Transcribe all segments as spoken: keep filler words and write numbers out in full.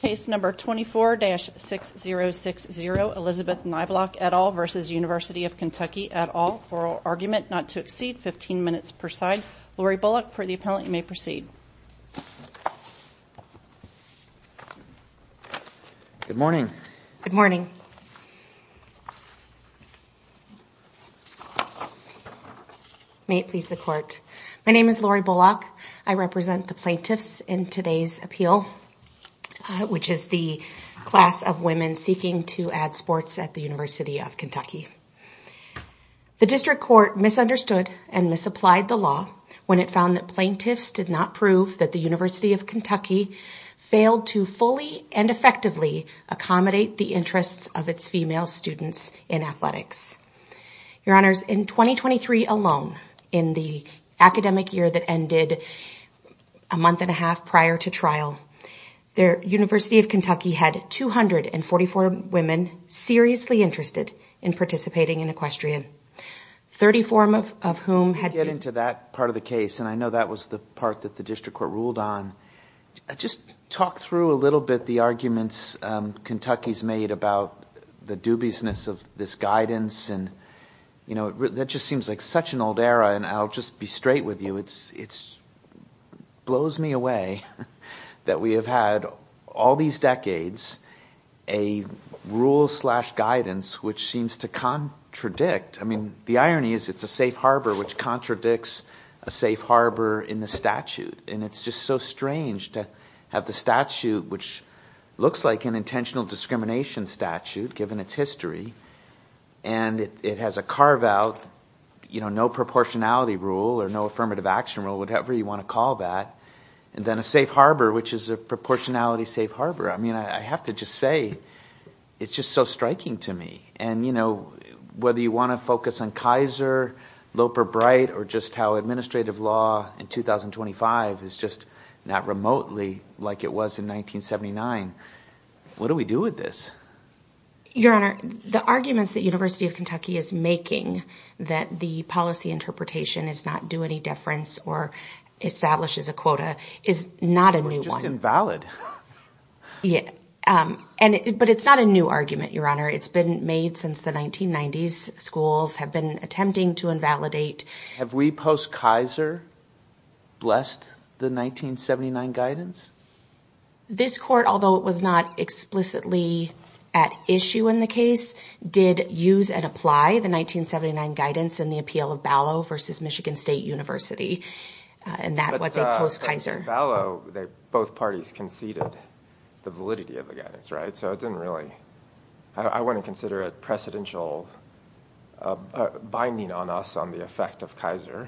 Case number twenty-four dash six zero six zero, Elizabeth Niblock et al. Versus University of Kentucky et al. Oral argument not to exceed fifteen minutes per side. Lori Bullock, for the appellant, you may proceed. Good morning. Good morning. May it please the court. My name is Lori Bullock. I represent the plaintiffs in today's appeal, uh, which is the class of women seeking to add sports at the University of Kentucky. The district court misunderstood and misapplied the law when it found that plaintiffs did not prove that the University of Kentucky failed to fully and effectively accommodate the interests of its female students in athletics. Your Honors, in twenty twenty-three alone, in the academic year that ended a month and a half prior to trial, the University of Kentucky had two hundred forty-four women seriously interested in participating in equestrian, thirty-four of, of whom had... Get into that part of the case, and I know that was the part that the district court ruled on. Just talk through a little bit the arguments um, Kentucky's made about the dubiousness of this guidance, and you know it, that just seems like such an old era. And I'll just be straight with you; it's it's blows me away that we have had all these decades a rule slash guidance which seems to contradict. I mean, the irony is it's a safe harbor which contradicts a safe harbor in the statute. And it's just so strange to have the statute, which looks like an intentional discrimination statute given its history, and it, it has a carve out, you know, no proportionality rule or no affirmative action rule, whatever you want to call that, and then a safe harbor, which is a proportionality safe harbor. I mean, I, I have to just say, it's just so striking to me. And, you know, whether you want to focus on Kaiser, Loper Bright, or just how administrative law in two thousand twenty-five is just not remotely like it was in nineteen seventy-nine, what do we do with this? Your Honor, the arguments that University of Kentucky is making that the policy interpretation is not due any deference or establishes a quota is not a new one. It's just invalid. Yeah. Um, and it, but it's not a new argument, Your Honor. It's been made since the nineteen nineties. Schools have been attempting to invalidate. Have we, post-Kaiser, blessed the nineteen seventy-nine guidance? This court, although it was not explicitly at issue in the case, did use and apply the nineteen seventy-nine guidance in the appeal of Ballo versus Michigan State University. Uh, and that but, was a uh, post-Kaiser. Ballo, they, both parties conceded the validity of the guidance, right? So it didn't really, I, I wouldn't consider it precedential uh, uh, binding on us on the effect of Kaiser.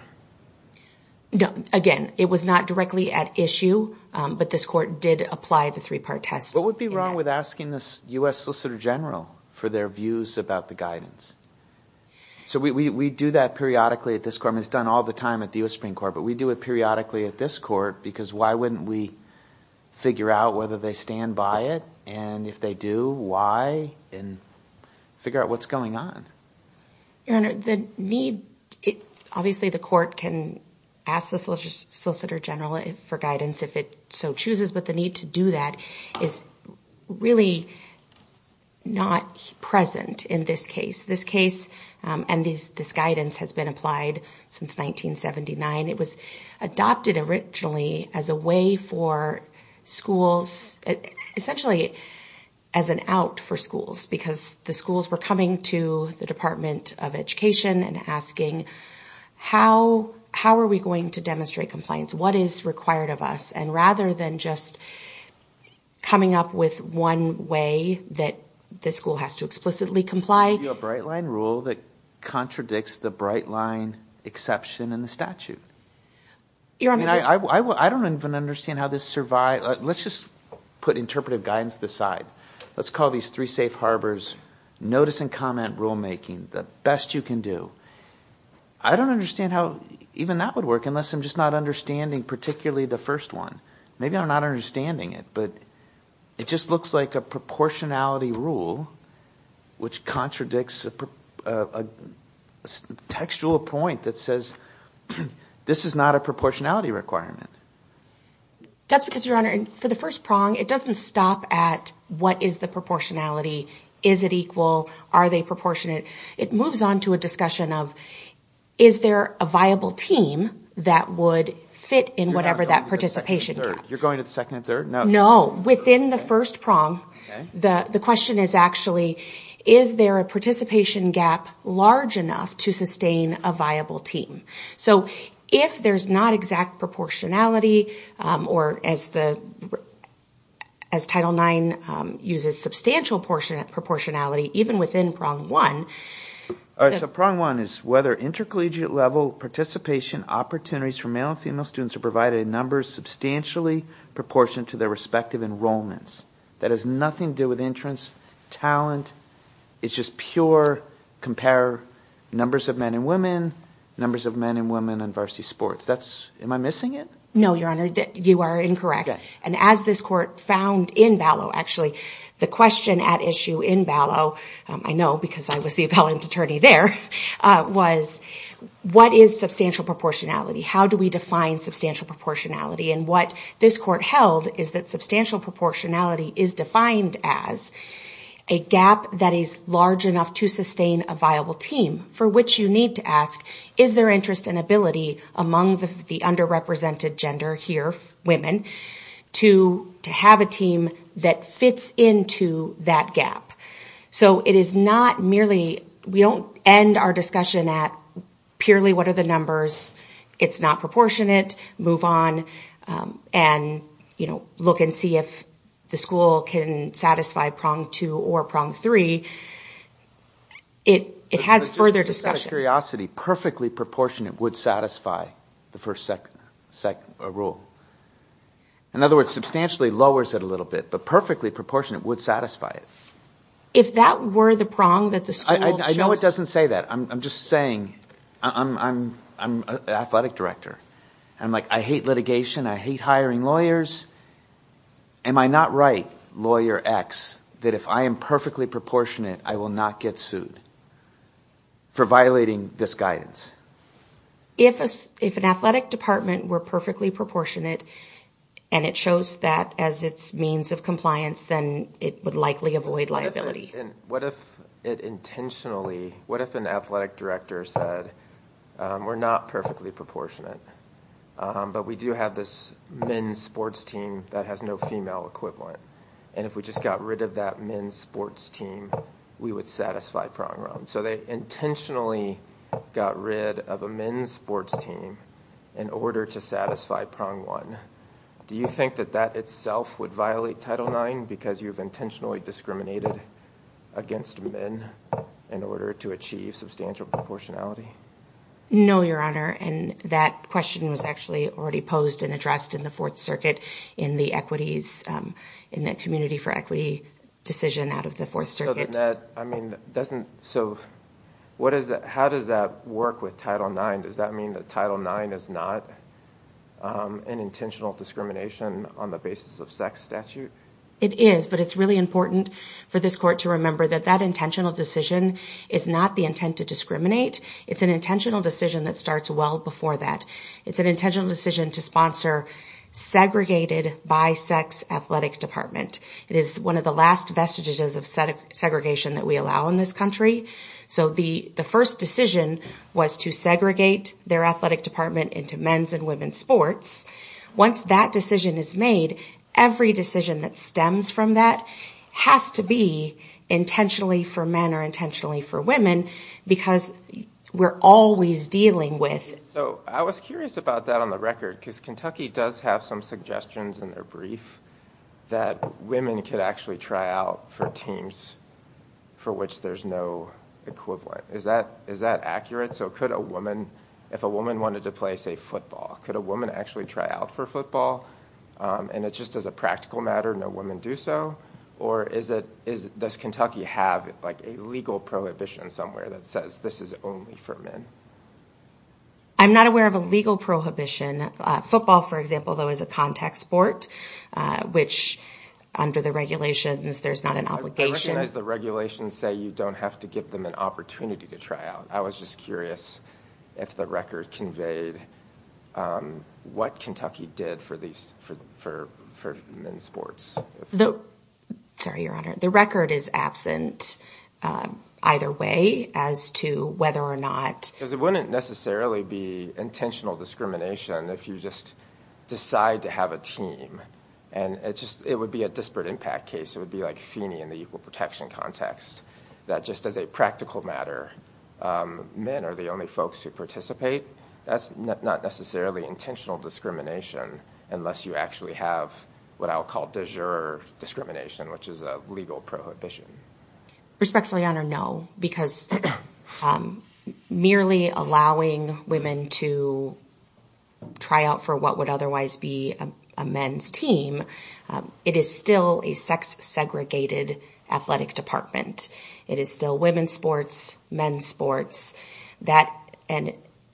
No, again, it was not directly at issue, um, but this court did apply the three-part test. What would be wrong that. with asking the U S Solicitor General for their views about the guidance? So we, we, we do that periodically at this court. I mean, it's done all the time at the U S Supreme Court, but we do it periodically at this court because why wouldn't we figure out whether they stand by it, and if they do, why, and figure out what's going on? Your Honor, the need, it, obviously the court can ask the Solicitor General for guidance if it so chooses, but the need to do that is really not present in this case. This case um, and these, this guidance has been applied since nineteen seventy-nine. It was adopted originally as a way for schools, essentially as an out for schools, because the schools were coming to the Department of Education and asking, how how are we going to demonstrate compliance? What is required of us? And rather than just coming up with one way that the school has to explicitly comply. You have a bright line rule that contradicts the bright line exception in the statute. Your Honor, I mean, I, I, I, I don't even understand how this survived. Uh, let's just put interpretive guidance to the side. Let's call these three safe harbors notice and comment rulemaking, the best you can do. I don't understand how even that would work unless I'm just not understanding particularly the first one. Maybe I'm not understanding it, but it just looks like a proportionality rule which contradicts a, a, a textual point that says this is not a proportionality requirement. That's because, Your Honor, for the first prong, it doesn't stop at what is the proportionality. Is it equal? Are they proportionate? It moves on to a discussion of, is there a viable team that would fit in You're whatever not going that to the participation second and gap? third. You're going to the second and third? No. No. Within the first prong, Okay. the, the question is actually, is there a participation gap large enough to sustain a viable team? So if there's not exact proportionality, um, or as the as Title nine um, uses substantial portion, proportionality, even within prong one. All right, so prong one is whether intercollegiate level participation opportunities for male and female students are provided in numbers substantially proportionate to their respective enrollments. That has nothing to do with entrance, talent. It's just pure compare numbers of men and women, numbers of men and women in varsity sports. That's, am I missing it? No, Your Honor, that you are incorrect. Okay. And as this court found in Ballo, actually, the question at issue in Ballo, um, I know because I was the appellant attorney there, uh, was what is substantial proportionality? How do we define substantial proportionality? And what this court held is that substantial proportionality is defined as a gap that is large enough to sustain a viable team, for which you need to ask, is there interest and ability among the, the underrepresented gender here, women, to, to have a team that fits into that gap? So it is not merely, we don't end our discussion at purely what are the numbers, it's not proportionate, move on, um, and, you know, look and see if the school can satisfy prong two or prong three. It it has But just, further just discussion. Out of curiosity, perfectly proportionate would satisfy the first sec, sec uh, rule. In other words, substantially lowers it a little bit, but perfectly proportionate would satisfy it. If that were the prong that the school I, I, I know chose- it doesn't say that. I'm, I'm just saying. I'm I'm I'm an athletic director. I'm like, I hate litigation. I hate hiring lawyers. Am I not right, lawyer X, that if I am perfectly proportionate, I will not get sued for violating this guidance? If a, if an athletic department were perfectly proportionate and it shows that as its means of compliance, then it would likely avoid liability. What if it, and what if it intentionally, what if an athletic director said, um, we're not perfectly proportionate, um, but we do have this men's sports team that has no female equivalent. And if we just got rid of that men's sports team, we would satisfy prong one. So they intentionally got rid of a men's sports team in order to satisfy prong one. Do you think that that itself would violate Title nine because you've intentionally discriminated against men in order to achieve substantial proportionality? No, Your Honor, and that question was actually already posed and addressed in the Fourth Circuit in the equities, um, in the Community for Equity decision out of the Fourth Circuit. So that, I mean, doesn't, so what is that, how does that work with Title nine? Does that mean that Title nine is not um, an intentional discrimination on the basis of sex statute? It is, but it's really important for this court to remember that that intentional decision is not the intent to discriminate. It's an intentional decision that starts well before that. It's an intentional decision to sponsor segregated bi-sex athletic department. It is one of the last vestiges of seg- segregation that we allow in this country. So the, the first decision was to segregate their athletic department into men's and women's sports. Once that decision is made, every decision that stems from that has to be intentionally for men or intentionally for women, because we're always dealing with. So I was curious about that on the record, because Kentucky does have some suggestions in their brief that women could actually try out for teams for which there's no equivalent. Is that is that accurate? So could a woman, if a woman wanted to play, say, football, could a woman actually try out for football? Um, and it's just as a practical matter, no women do so? Or is it is does Kentucky have like a legal prohibition somewhere that says this is only for men? I'm not aware of a legal prohibition. Uh, football, for example, though, is a contact sport, uh, which under the regulations, there's not an obligation. I recognize the regulations say you don't have to give them an opportunity to try out. I was just curious if the record conveyed um, what Kentucky did for these for for for men's sports. The sorry, Your Honor, the record is absent uh, either way as to whether or not, because it wouldn't necessarily be intentional discrimination if you just decide to have a team, and it just it would be a disparate impact case. It would be like Feeney in the equal protection context, that just as a practical matter, um, men are the only folks who participate. That's not necessarily intentional discrimination unless you actually have what I'll call de jure discrimination, which is a legal prohibition. Respectfully, Your Honor, no, because um, merely allowing women to try out for what would otherwise be a, a men's team, um, it is still a sex-segregated athletic department. It is still women's sports, men's sports, that and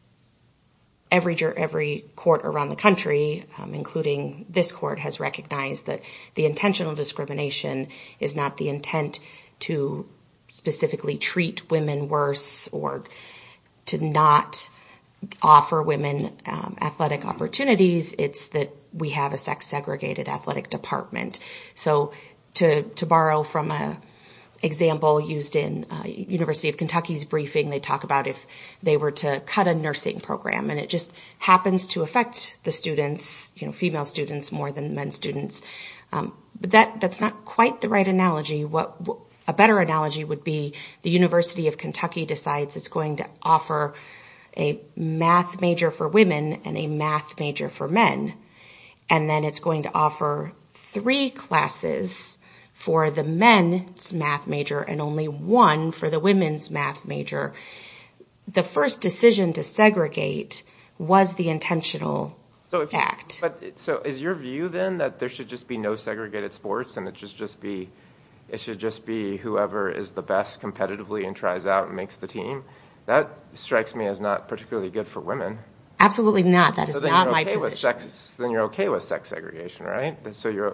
every every court around the country, um, including this court, has recognized that the intentional discrimination is not the intent to specifically treat women worse or to not offer women um, athletic opportunities. It's that we have a sex-segregated athletic department. So to to borrow from a example used in uh, University of Kentucky's briefing, they talk about if they were to cut a nursing program, and it just happens to affect the students, you know, female students more than men students. Um, but that that's not quite the right analogy. What, what a better analogy would be the University of Kentucky decides it's going to offer a math major for women and a math major for men, and then it's going to offer three classes for the men's math major and only one for the women's math major. The first decision to segregate was the intentional so if you, act. But so is your view then that there should just be no segregated sports, and it should just be it should just be whoever is the best competitively and tries out and makes the team? That strikes me as not particularly good for women. Absolutely not. That is so not okay my position. With sex, then you're okay with sex segregation, right? So you're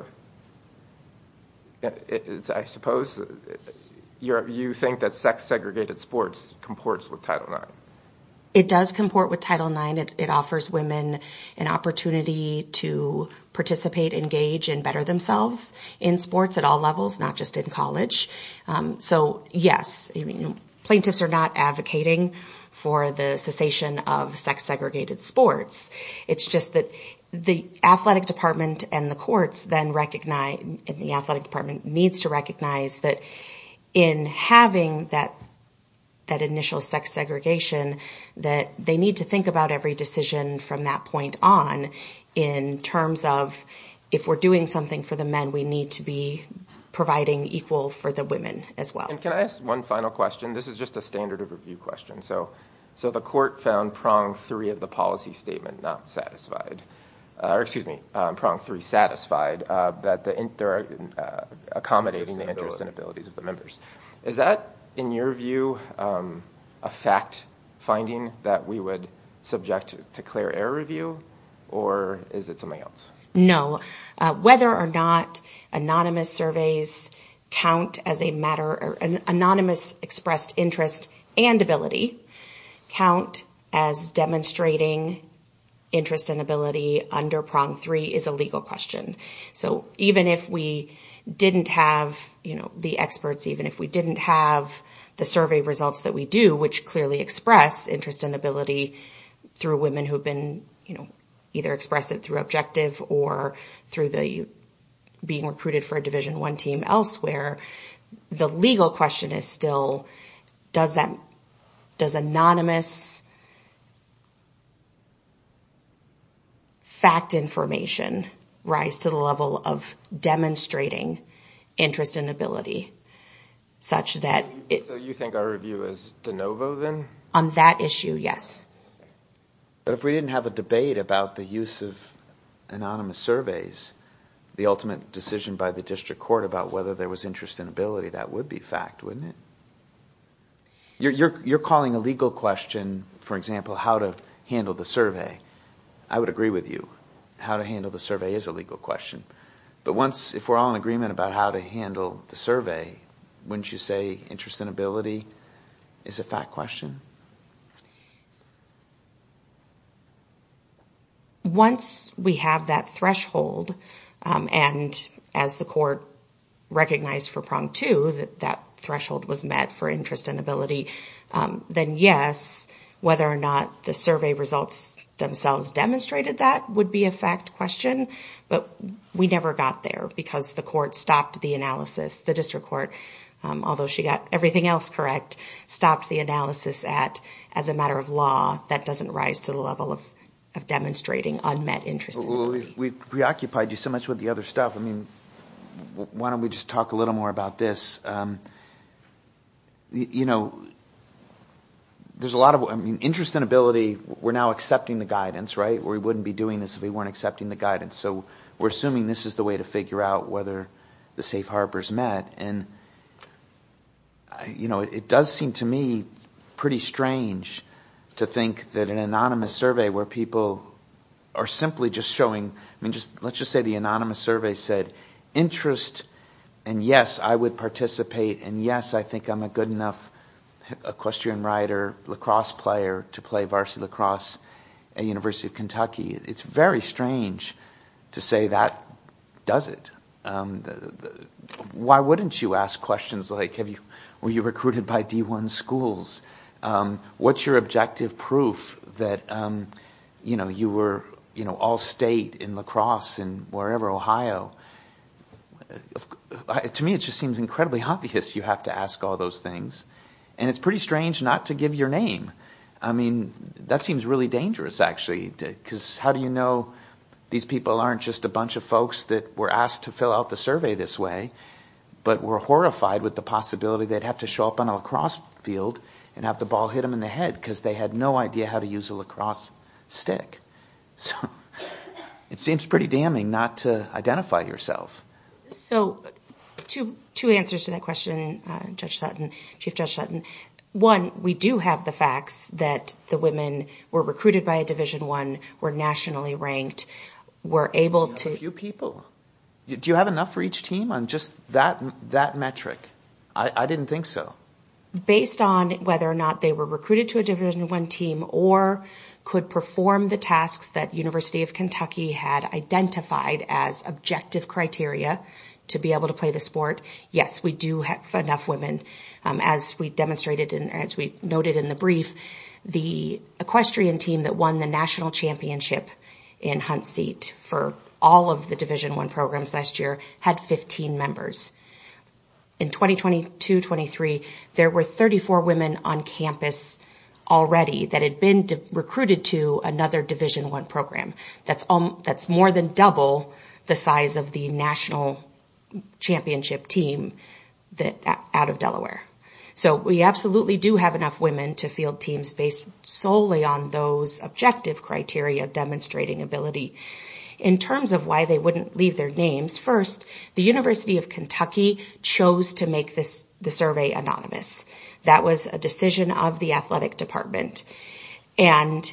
It's, I suppose you're, you think that sex-segregated sports comports with Title nine. It does comport with Title nine. It, it offers women an opportunity to participate, engage, and better themselves in sports at all levels, not just in college. Um, so, yes, I mean, plaintiffs are not advocating for the cessation of sex-segregated sports. It's just that the athletic department and the courts then recognize, and the athletic department needs to recognize that in having that that initial sex segregation, that they need to think about every decision from that point on in terms of, if we're doing something for the men, we need to be providing equal for the women as well. And can I ask one final question? This is just a standard of review question. So, so the court found prong three of the policy statement not satisfied. Uh, or excuse me, um, prong three satisfied, uh, that the in, they're uh, accommodating the interests and abilities of the members. Is that, in your view, um, a fact finding that we would subject to, to clear error review, or is it something else? No. Uh, whether or not anonymous surveys count as a matter, or an anonymous expressed interest and ability count as demonstrating interest and ability under prong three is a legal question. So even if we didn't have, you know, the experts, even if we didn't have the survey results that we do, which clearly express interest and ability through women who've been, you know, either express it through objective or through the being recruited for a Division One team elsewhere, the legal question is still, does that, does anonymous fact information rise to the level of demonstrating interest and ability such that it... So you think our review is de novo then? On that issue, yes. But if we didn't have a debate about the use of anonymous surveys, the ultimate decision by the district court about whether there was interest and ability, that would be fact, wouldn't it? You're, you're, you're calling a legal question, for example, how to handle the survey. I would agree with you. How to handle the survey is a legal question. But once, if we're all in agreement about how to handle the survey, wouldn't you say interest and ability is a fact question? once we have that threshold, um, and as the court recognized for prong two, that that threshold was met for interest and ability, um, then yes, whether or not the survey results themselves demonstrated that would be a fact question, but we never got there because the court stopped the analysis. The district court, um, although she got everything else correct, stopped the analysis at, as a matter of law, that doesn't rise to the level of, of demonstrating unmet interest and well, ability. we've, we've preoccupied you so much with the other stuff. I mean, w- why don't we just talk a little more about this? Um, y- you know, there's a lot of, I mean, interest and ability, we're now accepting the guidance, right? We wouldn't be doing this if we weren't accepting the guidance. So we're assuming this is the way to figure out whether the safe harbor's met. And, you know, it, it does seem to me pretty strange to think that an anonymous survey where people are simply just showing, I mean, just let's just say the anonymous survey said interest, and yes, I would participate, and yes, I think I'm a good enough equestrian rider, lacrosse player to play varsity lacrosse at University of Kentucky. It's very strange to say that does it. Um, the, the, why wouldn't you ask questions like, have you, were you recruited by D one schools? Um, what's your objective proof that, um, you know, you were, you know, all state in lacrosse in wherever, Ohio? Uh, to me, it just seems incredibly obvious you have to ask all those things. And it's pretty strange not to give your name. I mean, that seems really dangerous, actually, because how do you know these people aren't just a bunch of folks that were asked to fill out the survey this way, but were horrified with the possibility they'd have to show up on a lacrosse field and have the ball hit them in the head because they had no idea how to use a lacrosse stick. So it seems pretty damning not to identify yourself. So two two answers to that question, uh, Judge Sutton, Chief Judge Sutton. One, we do have the facts that the women were recruited by a Division One, were nationally ranked, were able to. A few people. Do you have enough for each team on just that that metric? I, I didn't think so. Based on whether or not they were recruited to a Division One team or could perform the tasks that University of Kentucky had identified as objective criteria to be able to play the sport, yes, we do have enough women. Um, as we demonstrated and as we noted in the brief, the equestrian team that won the national championship in Hunt Seat for all of the Division One programs last year had fifteen members. In twenty twenty-two twenty-three, there were thirty-four women on campus already that had been de- recruited to another Division One program. That's um, that's more than double the size of the national championship team that out of Delaware. So we absolutely do have enough women to field teams based solely on those objective criteria demonstrating ability. In terms of why they wouldn't leave their names, first, the University of Kentucky chose to make this the survey anonymous. That was a decision of the athletic department. And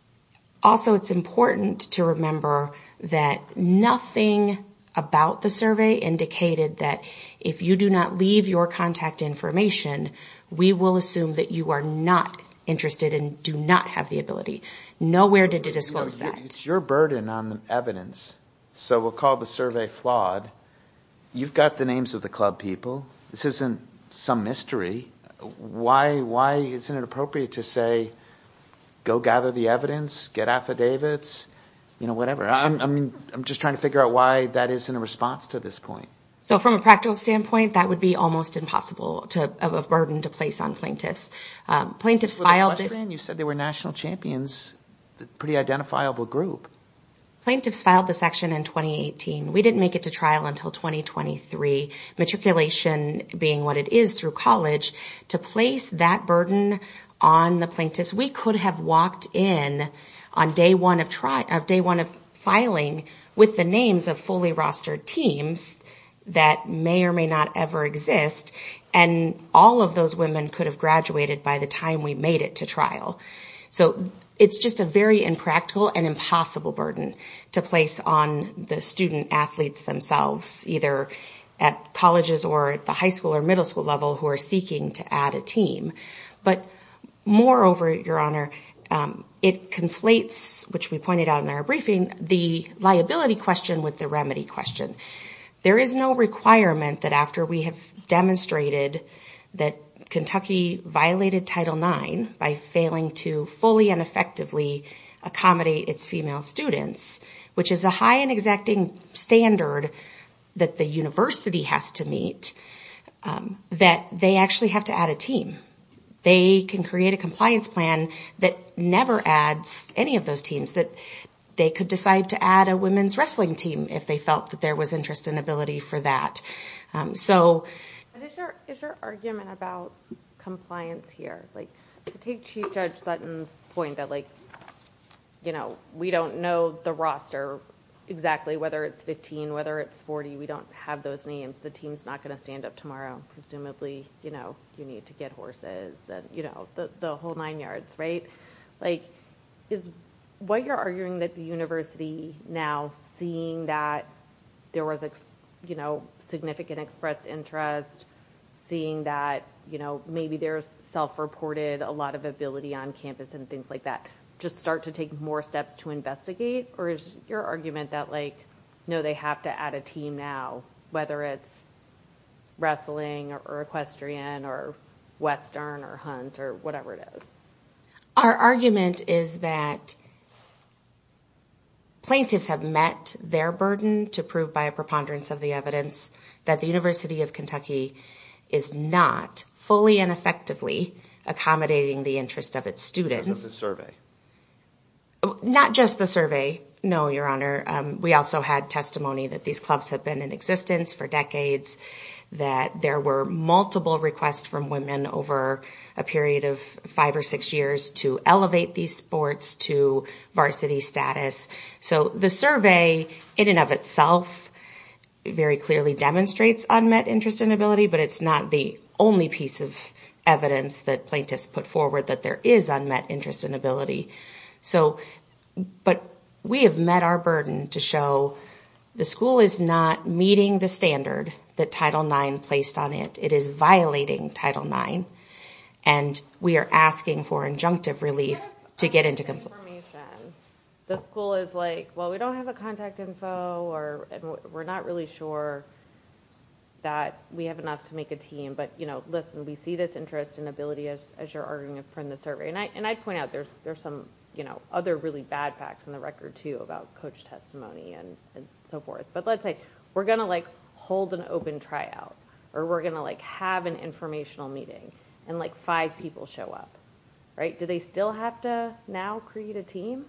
also it's important to remember that nothing about the survey indicated that if you do not leave your contact information, we will assume that you are not interested and do not have the ability. Nowhere did it disclose you know, that. It's your burden on the evidence, so we'll call the survey flawed. You've got the names of the club people. This isn't some mystery. Why, why isn't it appropriate to say, go gather the evidence, get affidavits, you know, whatever. I'm, I mean, I'm just trying to figure out why that isn't a response to this point. So from a practical standpoint, that would be almost impossible to of a burden to place on plaintiffs. Um, plaintiffs With filed equestrian, this. You said they were national champions, a pretty identifiable group. Plaintiffs filed this action in twenty eighteen. We didn't make it to trial until twenty twenty-three. Matriculation being what it is through college, to place that burden on the plaintiffs, we could have walked in on day one of tri- of day one of filing with the names of fully rostered teams that may or may not ever exist, and all of those women could have graduated by the time we made it to trial. So it's just a very impractical and impossible burden to place on the student athletes themselves, either at colleges or at the high school or middle school level, who are seeking to add a team. But moreover, Your Honor, um, it conflates, which we pointed out in our briefing, the liability question with the remedy question. There is no requirement that after we have demonstrated that Kentucky violated Title nine by failing to fully and effectively accommodate its female students, which is a high and exacting standard that the university has to meet, um, that they actually have to add a team. They can create a compliance plan that never adds any of those teams, that they could decide to add a women's wrestling team if they felt that there was interest and ability for that. Um, so, but is your, is your argument about compliance here? Like, to take Chief Judge Sutton's point that, like, you know, we don't know the roster exactly, whether it's fifteen, whether it's forty, we don't have those names. The team's not going to stand up tomorrow. Presumably, you know, you need to get horses and, you know, the, the whole nine yards, right? Like, is what you're arguing that the university now, seeing that there was, ex, you know, significant expressed interest, seeing that, you know, maybe there's self-reported a lot of ability on campus and things like that, just start to take more steps to investigate? Or is your argument that, like, no, they have to add a team now, whether it's wrestling or, or equestrian or Western or hunt or whatever it is? Our argument is that plaintiffs have met their burden to prove by a preponderance of the evidence that the University of Kentucky is not fully and effectively accommodating the interest of its students. Because of the survey. Not just the survey, no, Your Honor. Um, we also had testimony that these clubs have been in existence for decades, that there were multiple requests from women over a period of five or six years to elevate these sports to varsity status. So the survey in and of itself very clearly demonstrates unmet interest and ability, but it's not the only piece of evidence that plaintiffs put forward that there is unmet interest and ability. So, but we have met our burden to show the school is not meeting the standard that Title nine placed on it. It is violating Title nine, and we are asking for injunctive relief to get into compliance. The school is like, well, we don't have a contact info, or and we're not really sure that we have enough to make a team. But, you know, listen, we see this interest and ability as, as you're arguing from the survey. And, I, and I'd point out there's there's some, you know, other really bad facts in the record, too, about coach testimony and, and so forth. But let's say we're going to, like, hold an open tryout, or we're going to, like, have an informational meeting, and, like, five people show up, right? Do they still have to now create a team?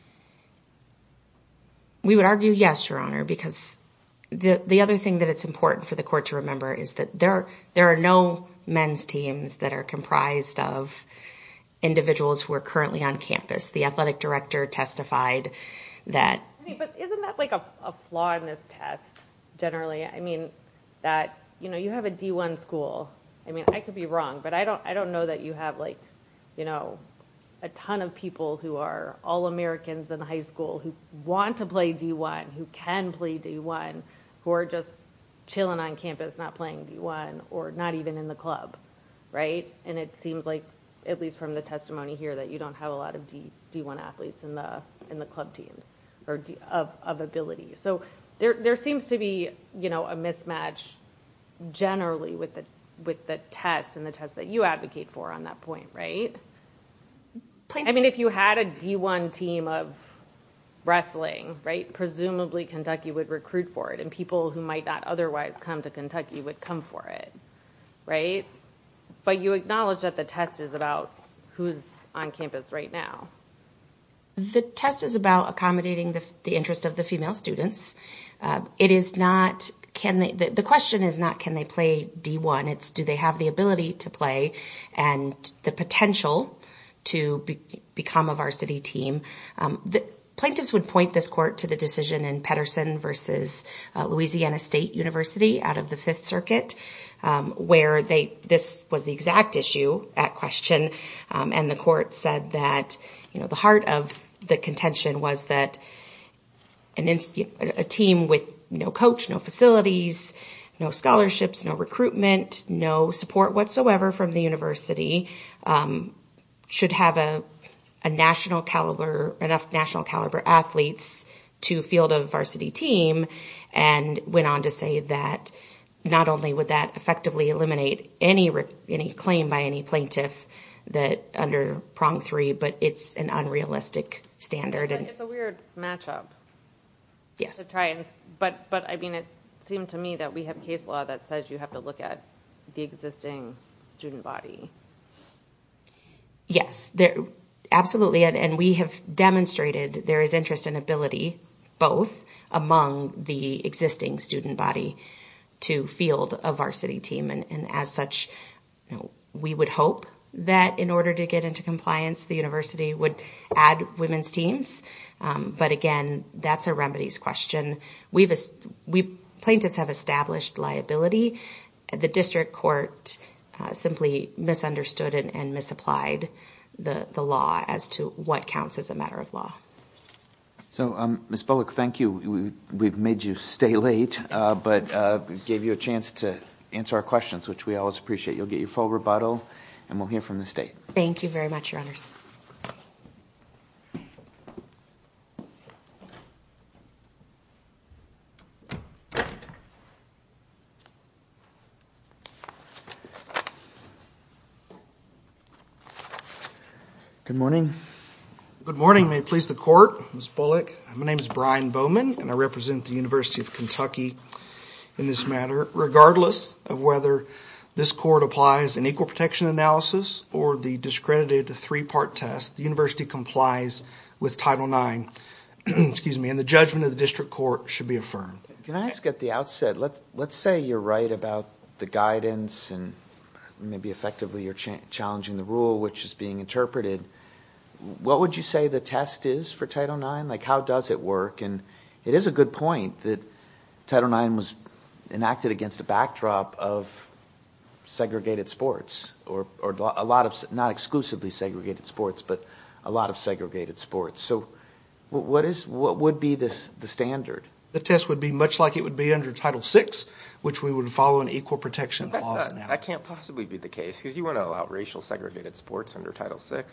We would argue yes, Your Honor, because the the other thing that it's important for the court to remember is that there there are no men's teams that are comprised of individuals who are currently on campus. The athletic director testified that... I mean, but isn't that like a, a flaw in this test, generally? I mean, that, you know, you have a D one school. I mean, I could be wrong, but I don't I don't know that you have, like, you know, a ton of people who are all-Americans in high school who want to play D one, who can play D one, who are just chilling on campus, not playing D one, or not even in the club, right? And it seems like, at least from the testimony here, that you don't have a lot of D, D1 athletes in the in the club teams or D, of, of ability. So there there seems to be, you know, a mismatch generally with the with the test and the test that you advocate for on that point, right? I mean, if you had a D one team of wrestling, right, presumably Kentucky would recruit for it, and people who might not otherwise come to Kentucky would come for it, right? But you acknowledge that the test is about who's on campus right now. The test is about accommodating the, the interest of the female students. Uh, it is not, can they, the, the question is not can they play D one, it's do they have the ability to play and the potential to be, become a varsity team. Um, the plaintiffs would point this court to the decision in Pedersen versus uh, Louisiana State University out of the Fifth Circuit, um, where they this was the exact issue at question, um, and the court said that, you know, the heart of the contention was that an inst- a team with no coach, no facilities, no scholarships, no recruitment, no support whatsoever from the university, um, should have a a national caliber, enough national caliber athletes to field a varsity team, and went on to say that not only would that effectively eliminate any any claim by any plaintiff that under prong three, but it's an unrealistic standard. It's a, it's a weird matchup. Yes. To try and, but but I mean, it seemed to me that we have case law that says you have to look at the existing student body. Yes, there absolutely, and, and we have demonstrated there is interest and ability both among the existing student body to field a varsity team, and, and as such, you know, we would hope that in order to get into compliance, the university would add women's teams. Um, but again, that's a remedies question. We've we plaintiffs have established liability. The district court uh, simply misunderstood and, and misapplied the, the law as to what counts as a matter of law. So, um, Miz Bullock, thank you. We, we've made you stay late, uh, but uh, gave you a chance to answer our questions, which we always appreciate. You'll get your full rebuttal, and we'll hear from the state. Thank you very much, Your Honors. Good morning. Good morning. May it please the court, Miz Bullock. My name is Brian Bowman, and I represent the University of Kentucky in this matter. Regardless of whether this court applies an equal protection analysis or the discredited three-part test, the university complies with Title nine. Excuse me, and the judgment of the district court should be affirmed. Can I ask at the outset, let's let's say you're right about the guidance and maybe effectively you're cha- challenging the rule which is being interpreted. What would you say the test is for Title nine? Like, how does it work? And it is a good point that Title nine was enacted against a backdrop of segregated sports, or, or a lot of, not exclusively segregated sports, but a lot of segregated sports. So what is what would be this, the standard? The test would be much like it would be under Title six, which we would follow an equal protection That's clause not, analysis. That can't possibly be the case, because you want to allow racial segregated sports under Title six.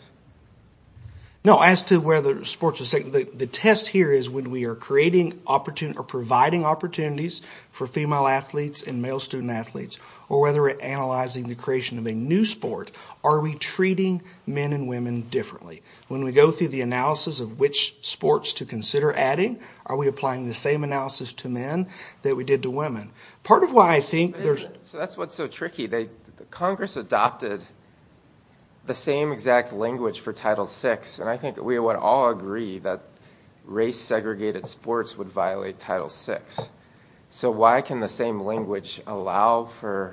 No, as to whether sports are segregated, the, the test here is when we are creating opportunity or providing opportunities for female athletes and male student athletes, or whether we're analyzing the creation of a new sport, are we treating men and women differently? When we go through the analysis of which sports to consider adding, are we applying the same analysis to men that we did to women? Part of why I think there's... So that's what's so tricky. They, the Congress adopted the same exact language for Title six, and I think we would all agree that race-segregated sports would violate Title six. So why can the same language allow for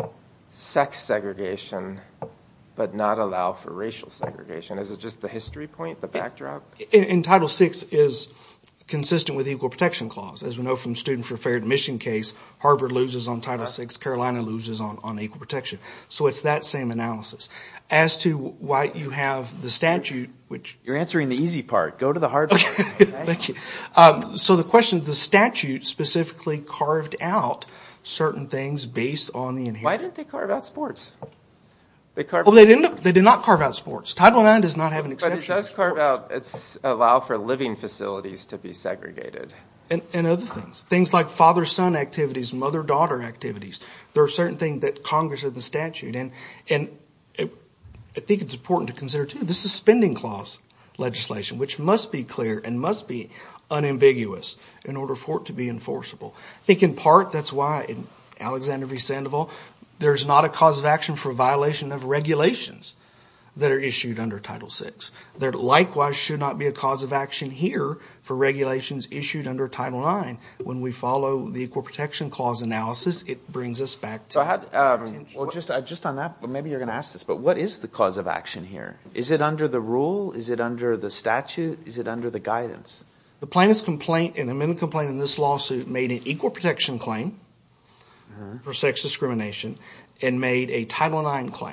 sex segregation but not allow for racial segregation? Is it just the history point, the backdrop? In, in Title six is consistent with the Equal Protection Clause. As we know from Student for Fair Admission case, Harvard loses on Title six, Carolina loses on, on equal protection. So it's that same analysis. As to why you have the statute, which... You're answering the easy part. Go to the hard part. Okay. Okay? Thank you. Um, so the question, the statute specifically carved out certain things based on the inherent... Why didn't they carve out sports? They carved. Well, they didn't. They did not carve out sports. Title nine does not have an exception. But it does for carve sports. out. It's allow for living facilities to be segregated. And, and other things, things like father-son activities, mother-daughter activities. There are certain things that Congress has in the statute, and and it, I think it's important to consider too. This is spending clause legislation, which must be clear and must be unambiguous in order for it to be enforceable. I think in part that's why in Alexander v. Sandoval, there's not a cause of action for violation of regulations that are issued under Title six. There likewise should not be a cause of action here for regulations issued under Title nine. When we follow the Equal Protection Clause analysis, it brings us back to... So how, um, Well, just uh, just on that, but maybe you're going to ask this, but what is the cause of action here? Is it under the rule? Is it under the statute? Is it under the guidance? The plaintiff's complaint and amended complaint in this lawsuit made an equal protection claim uh-huh. for sex discrimination and made a Title nine claim.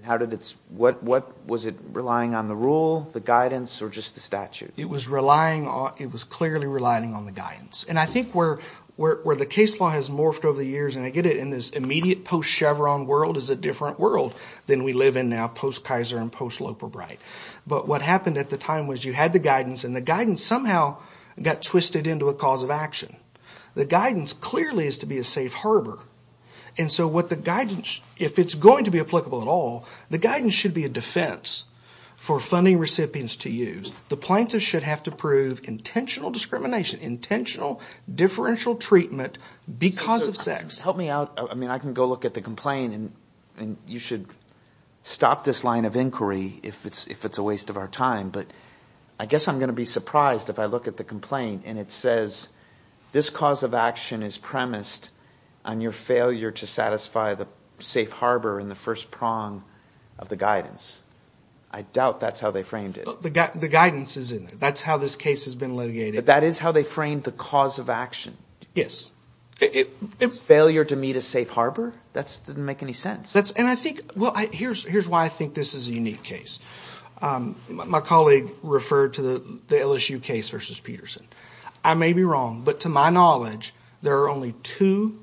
how did it, what, what, was it relying on the rule, the guidance, or just the statute? It was relying on, it was clearly relying on the guidance. And I think where, where, where the case law has morphed over the years, and I get it, in this immediate post-Chevron world is a different world than we live in now, post-Kaiser and post-Loper-Bright. But what happened at the time was you had the guidance, and the guidance somehow got twisted into a cause of action. The guidance clearly is to be a safe harbor. And so what the guidance, if it's going to be applicable at all, the guidance should be a defense for funding recipients to use. The plaintiff should have to prove intentional discrimination, intentional differential treatment because so, of sex. Help me out. I mean, I can go look at the complaint, and, and you should stop this line of inquiry if it's if it's a waste of our time. But I guess I'm going to be surprised if I look at the complaint and it says this cause of action is premised on your failure to satisfy the safe harbor in the first prong of the guidance. I doubt that's how they framed it. The, gu- the guidance is in there. That's how this case has been litigated. But that is how they framed the cause of action. Yes. It, it, it, failure to meet a safe harbor? That doesn't make any sense. That's, and I think, well, I, here's here's why I think this is a unique case. Um, my, my colleague referred to the, the L S U case versus Peterson. I may be wrong, but to my knowledge, there are only two,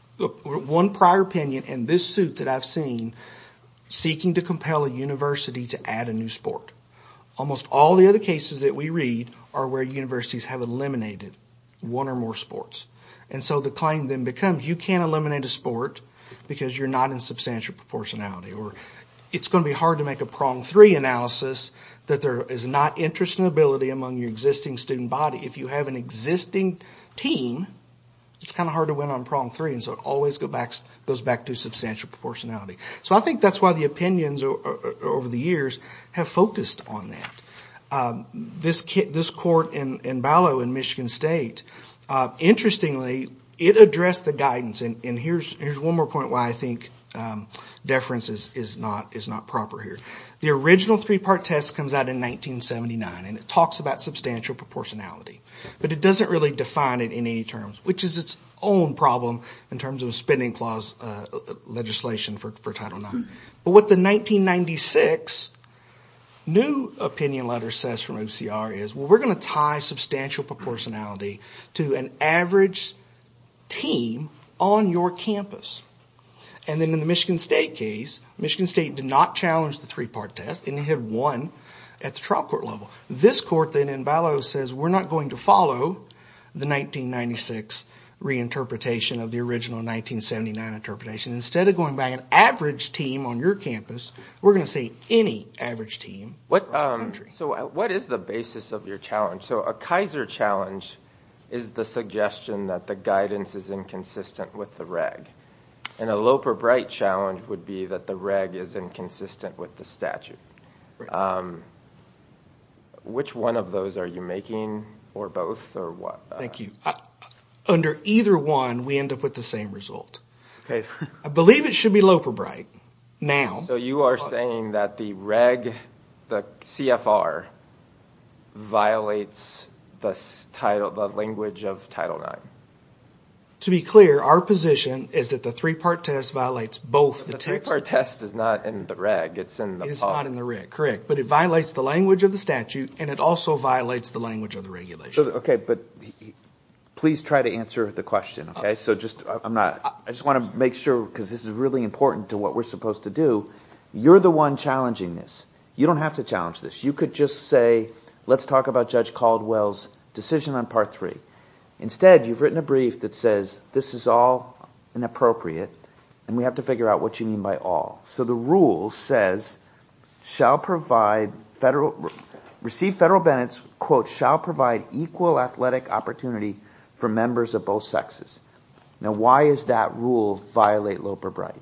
one prior opinion in this suit that I've seen seeking to compel a university to add a new sport. Almost all the other cases that we read are where universities have eliminated one or more sports. And so the claim then becomes you can't eliminate a sport because you're not in substantial proportionality. Or it's going to be hard to make a prong three analysis that there is not interest and ability among your existing student body. If you have an existing team, it's kind of hard to win on prong three, and so it always go back, goes back to substantial proportionality. So I think that's why the opinions o- o- over the years have focused on that. Um, this ki- this court in, in Ballo in Michigan State, uh, interestingly, it addressed the guidance, and, and here's here's one more point why I think um, deference is, is not is not proper here. The original three-part test comes out in nineteen seventy-nine, and it talks about substantial proportionality. But it doesn't really define it in any terms, which is its own problem in terms of spending clause uh, legislation for, for Title nine. But what the nineteen ninety-six new opinion letter says from O C R is, well, we're going to tie substantial proportionality to an average team on your campus. And then in the Michigan State case, Michigan State did not challenge the three-part test, and it had won at the trial court level. This court then in Ballo says we're not going to follow the nineteen ninety-six reinterpretation of the original nineteen seventy-nine interpretation. Instead of going by an average team on your campus, we're going to say any average team what, across um, the country. So what is the basis of your challenge? So a Kaiser challenge is the suggestion that the guidance is inconsistent with the reg. And a Loper-Bright challenge would be that the reg is inconsistent with the statute. Right. Um, which one of those are you making, or both, or what? Uh, Thank you. I, under either one, we end up with the same result. Okay. I believe it should be Loper-Bright now. So you are saying that the reg, the C F R, violates the s- title, the language of Title nine. To be clear, our position is that the three-part test violates both the, The text. three-part test is not in the reg; it's in the. It is policy. not in the reg, correct. But it violates the language of the statute, and it also violates the language of the regulation. So, okay, but he- he- please try to answer the question, okay? So just, I'm not, I just want to make sure, because this is really important to what we're supposed to do. You're the one challenging this. You don't have to challenge this. You could just say, let's talk about Judge Caldwell's decision on Part three. Instead, you've written a brief that says this is all inappropriate, and we have to figure out what you mean by all. So the rule says, shall provide federal, receive federal benefits, quote, shall provide equal athletic opportunity for members of both sexes. Now, why is that rule violate Loper-Bright?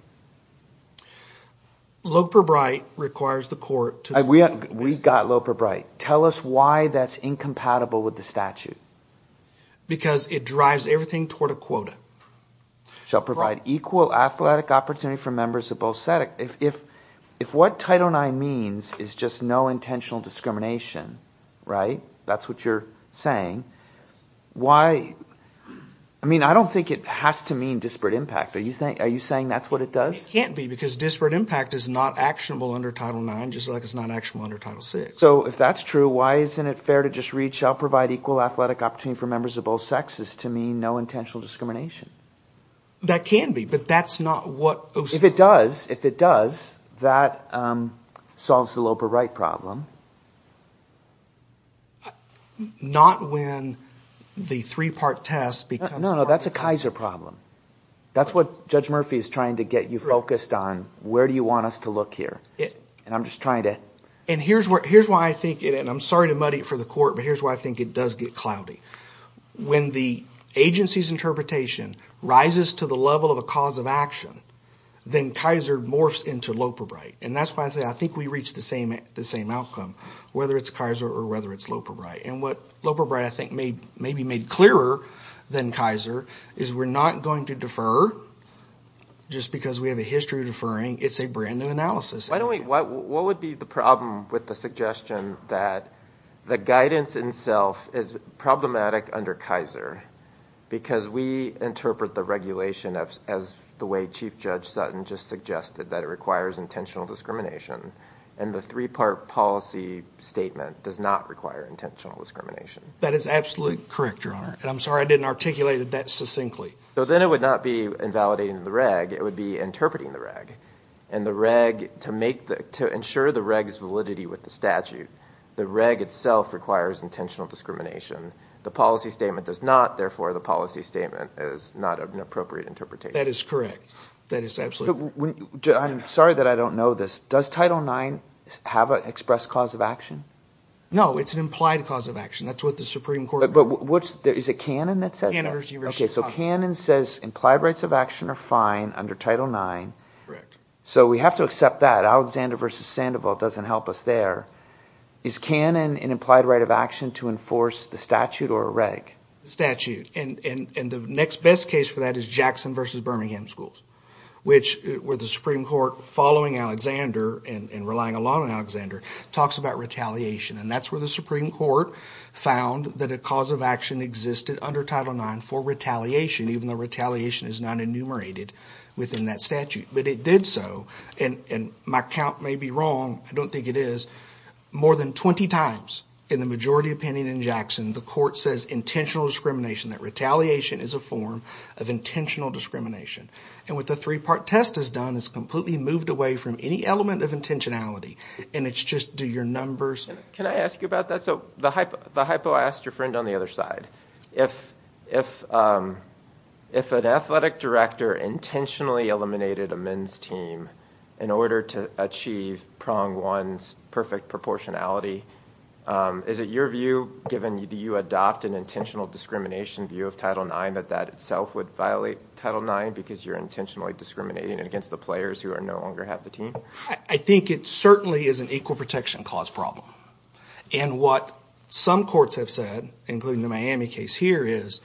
Loper-Bright requires the court to... Uh, we, we got Loper-Bright. Tell us why that's incompatible with the statute. Because it drives everything toward a quota. Shall provide equal athletic opportunity for members of both sexes. If, if, if what Title nine means is just no intentional discrimination, right? That's what you're saying. Why, I mean, I don't think it has to mean disparate impact. Are you saying, are you saying that's what it does? It can't be, because disparate impact is not actionable under Title nine, just like it's not actionable under Title six. So if that's true, why isn't it fair to just read shall provide equal athletic opportunity for members of both sexes to mean no intentional discrimination? That can be, but that's not what O C. If it does, if it does, that um, solves the Loper-Wright problem. Not when the three-part test becomes... No, no, that's a Kaiser problem. That's what Judge Murphy is trying to get you focused on. Where do you want us to look here? It, and I'm just trying to... And here's where here's why I think it, and I'm sorry to muddy it for the court, but here's why I think it does get cloudy. When the agency's interpretation rises to the level of a cause of action, then Kaiser morphs into Loper-Bright. And that's why I say I think we reach the same the same outcome, whether it's Kaiser or whether it's Loper-Bright. And what Loper-Bright I think made maybe made clearer than Kaiser is we're not going to defer just because we have a history of deferring. It's a brand new analysis. Why don't we? What, what would be the problem with the suggestion that the guidance itself is problematic under Kaiser because we interpret the regulation as, as the way Chief Judge Sutton just suggested, that it requires intentional discrimination, and the three-part policy statement does not require intentional discrimination? That is absolutely correct, Your Honor. And I'm sorry I didn't articulate it that succinctly. So then it would not be invalidating the reg, it would be interpreting the reg. And the reg, to make the, to ensure the reg's validity with the statute, the reg itself requires intentional discrimination. The policy statement does not, therefore the policy statement is not an appropriate interpretation. That is correct. That is absolutely so when, I'm sorry that I don't know this. Does Title nine have an express cause of action? No, it's an implied cause of action. That's what the Supreme Court... But, but what's there, is it canon that says Canon that? versus University Okay, so of Chicago. canon says implied rights of action are fine under Title nine. Correct. So we have to accept that. Alexander versus Sandoval doesn't help us there. Is canon an implied right of action to enforce the statute or a reg? Statute. And, and, and the next best case for that is Jackson versus Birmingham schools, which, where the Supreme Court, following Alexander and, and relying a lot on Alexander, talks about retaliation. And that's where the Supreme Court found that a cause of action existed under Title nine for retaliation, even though retaliation is not enumerated within that statute. But it did so, and, and my count may be wrong, I don't think it is, more than twenty times in the majority opinion in Jackson, the court says intentional discrimination, that retaliation is a form of intentional discrimination. And what the three-part test has done is completely moved away from any element of intentionality. And it's just, do your numbers... Can I ask you about that? So the hypo, the hypo I asked your friend on the other side. If, if, um, if an athletic director intentionally eliminated a men's team in order to achieve prong one's perfect proportionality, Um, is it your view, given you, you adopt an intentional discrimination view of Title nine, that that itself would violate Title nine because you're intentionally discriminating against the players who are no longer have the team? I, I think it certainly is an equal protection clause problem. And what some courts have said, including the Miami case here, is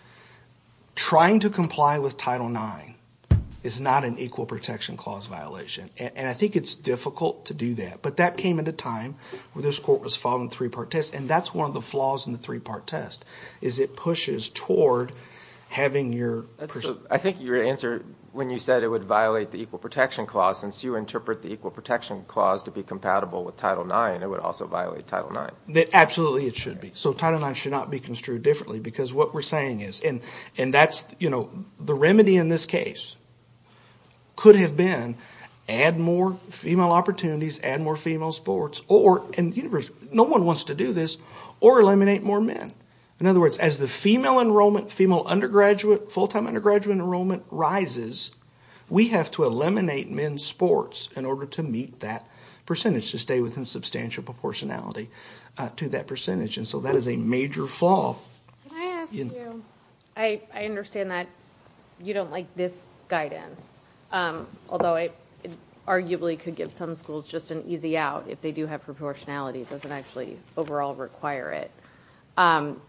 trying to comply with Title nine is not an equal protection clause violation. And, and I think it's difficult to do that. But that came at a time where this court was following the three-part test. And that's one of the flaws in the three-part test, is it pushes toward having your... That's so, I think your answer, when you said it would violate the equal protection clause, since you interpret the equal protection clause to be compatible with Title nine, it would also violate Title nine. That absolutely it should be. So Title nine should not be construed differently, because what we're saying is, and, and that's, you know, the remedy in this case could have been add more female opportunities, add more female sports, or, and universe, no one wants to do this, or eliminate more men. In other words, as the female enrollment, female undergraduate, full-time undergraduate enrollment rises, we have to eliminate men's sports in order to meet that percentage, to stay within substantial proportionality uh, to that percentage. And so that is a major flaw. Can I ask in, you, I, I understand that you don't like this guidance, um, although it, it arguably could give some schools just an easy out if they do have proportionality. It doesn't actually overall require it. Um,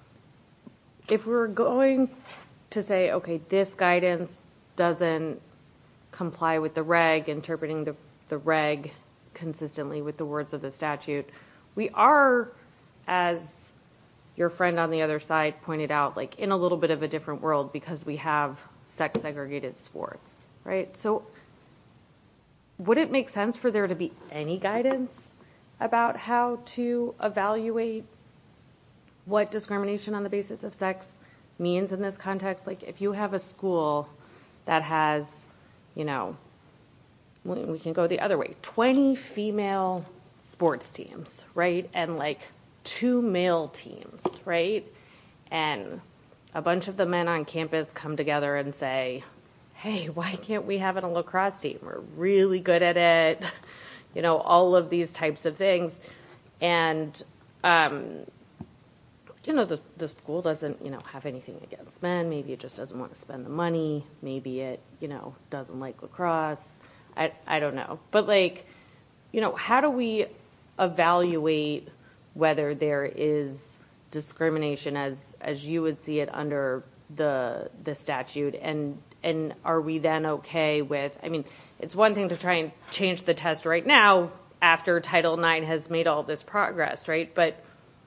if we're going to say, okay, this guidance doesn't comply with the reg, interpreting the, the reg consistently with the words of the statute, we are, as your friend on the other side pointed out, like in a little bit of a different world because we have sex segregated sports, right? So would it make sense for there to be any guidance about how to evaluate what discrimination on the basis of sex means in this context? Like if you have a school that has, you know, we can go the other way, twenty female sports teams, right? And like two male teams, right? And a bunch of the men on campus come together and say, hey, why can't we have a lacrosse team? We're really good at it. You know, all of these types of things. And, um, you know, the, the school doesn't, you know, have anything against men. Maybe it just doesn't want to spend the money. Maybe it, you know, doesn't like lacrosse. I, I don't know. But, like, you know, how do we evaluate whether there is discrimination as as you would see it under the the statute? And and are we then okay with, I mean, it's one thing to try and change the test right now after Title nine has made all this progress, right? But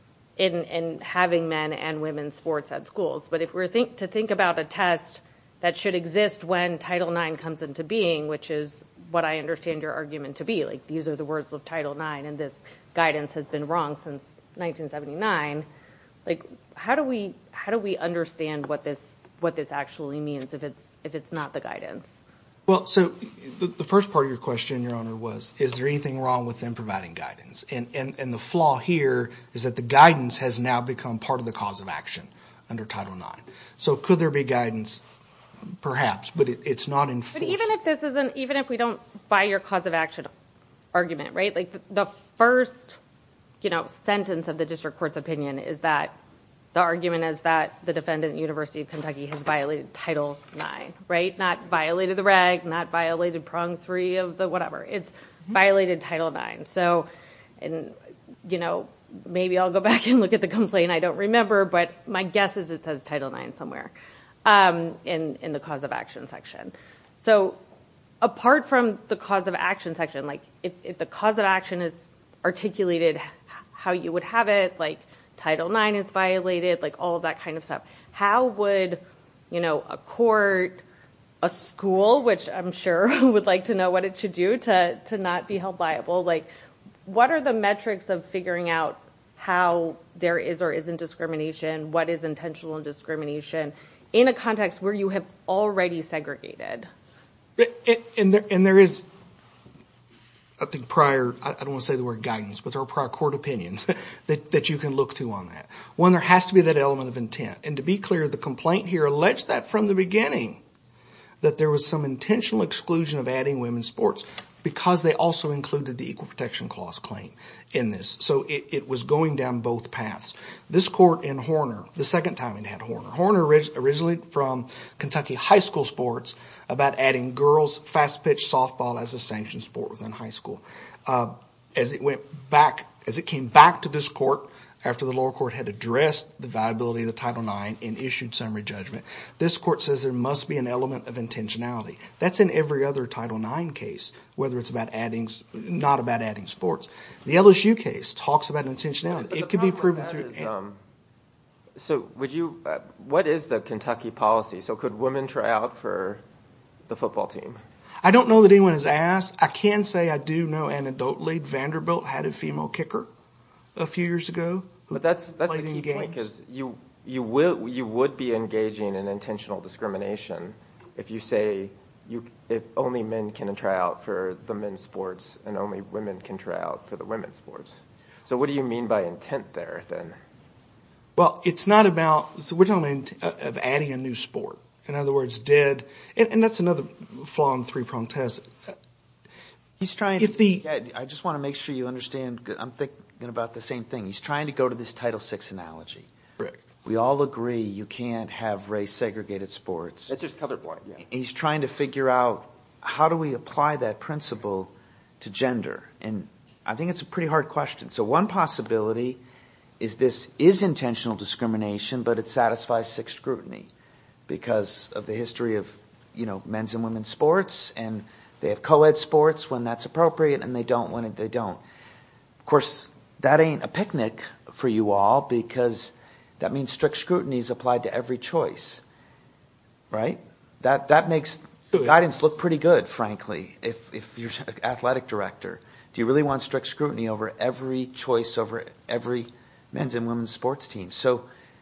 in in having men and women's sports at schools. But if we're think to think about a test that should exist when Title nine comes into being, which is what I understand your argument to be, like these are the words of Title nine and this guidance has been wrong since nineteen seventy-nine, like how do we how do we understand what this what this actually means if it's if it's not the guidance? Well, so the, the first part of your question, Your Honor, was, is there anything wrong with them providing guidance? And, and, and the flaw here is that the guidance has now become part of the cause of action under Title nine. So could there be guidance? Perhaps, but it, it's not enforced. But even if this isn't, even if we don't buy your cause of action argument, right? Like the, the first, you know, sentence of the district court's opinion is that the argument is that the defendant, University of Kentucky, has violated Title nine, right? Not violated the reg, not violated prong three of the whatever. It's mm-hmm. violated Title nine. So, and, you know, maybe I'll go back and look at the complaint. I don't remember, but my guess is it says Title nine somewhere um, in, in the cause of action section. So apart from the cause of action section, like if, if the cause of action is articulated how you would have it, like Title nine is violated, like all of that kind of stuff. How would, you know, a court, a school, which I'm sure would like to know what it should do to, to not be held liable, like what are the metrics of figuring out how there is or isn't discrimination, what is intentional discrimination in a context where you have already segregated? And there, and there is, I think, prior, I don't want to say the word guidance, but there are prior court opinions that, that you can look to on that. One, there has to be that element of intent. And to be clear, the complaint here alleged that from the beginning, that there was some intentional exclusion of adding women's sports because they also included the Equal Protection Clause claim in this. So it, it was going down both paths. This court in Horner, the second time it had Horner, Horner orig- originally from Kentucky high school sports, about adding girls fast pitch softball as a sanctioned sport within high school. Uh, as it went back, as it came back to this court after the lower court had addressed the viability of the Title nine and issued summary judgment, this court says there must be an element of intentionality. That's in every other Title nine case, whether it's about adding, not about adding sports. The L S U case talks about intentionality. But it could be proven through. Is, um, so would you, uh, what is the Kentucky policy? So could women try out for the football team? I don't know that anyone has asked. I can say I do know anecdotally Vanderbilt had a female kicker a few years ago. But that's that's the key point, because you you will you would be engaging in intentional discrimination if you say you if only men can try out for the men's sports and only women can try out for the women's sports. So what do you mean by intent there then? Well, it's not about. So we're talking about of adding a new sport. In other words, did and, and that's another flaw in the three-prong test. He's trying if to. The, yeah, I just want to make sure you understand. I'm thinking about the same thing. He's trying to go to this Title six analogy. Correct. We all agree you can't have race-segregated sports. It's just colorblind. Yeah. He's trying to figure out how do we apply that principle to gender, and I think it's a pretty hard question. So one possibility is this is intentional discrimination, but it satisfies strict scrutiny because of the history of, you know, men's and women's sports, and they have co-ed sports when that's appropriate, and they don't when they don't. Of course, that ain't a picnic for you all because that means strict scrutiny is applied to every choice, right? That that makes the guidance look pretty good, frankly, if, if you're an athletic director. Do you really want strict scrutiny over every choice, over every men's and women's sports team? So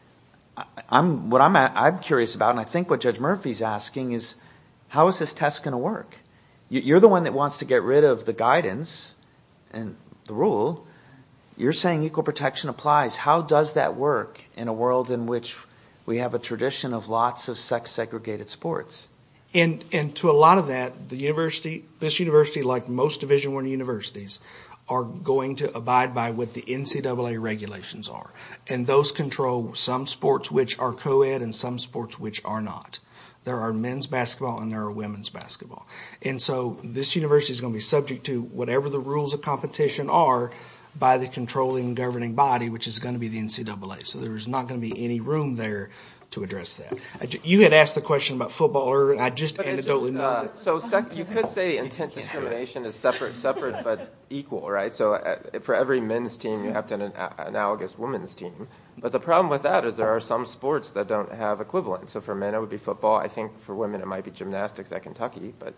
I'm what I'm, I'm curious about, and I think what Judge Murphy's asking is, how is this test going to work? You're the one that wants to get rid of the guidance and the rule. You're saying equal protection applies. How does that work in a world in which we have a tradition of lots of sex-segregated sports? And and to a lot of that, the university, this university, like most Division One universities, are going to abide by what the N C double A regulations are. And those control some sports which are co-ed and some sports which are not. There are men's basketball and there are women's basketball. And so this university is going to be subject to whatever the rules of competition are by the controlling governing body, which is going to be the N C double A. So there's not going to be any room there to address that. You had asked the question about football earlier, and I just but anecdotally just, know uh, that. So sec- you could say intent discrimination is separate, separate but equal, right? So uh, for every men's team, you have to have an analogous women's team. But the problem with that is there are some sports that don't have equivalent. So for men, it would be football. I think for women, it might be gymnastics at Kentucky. But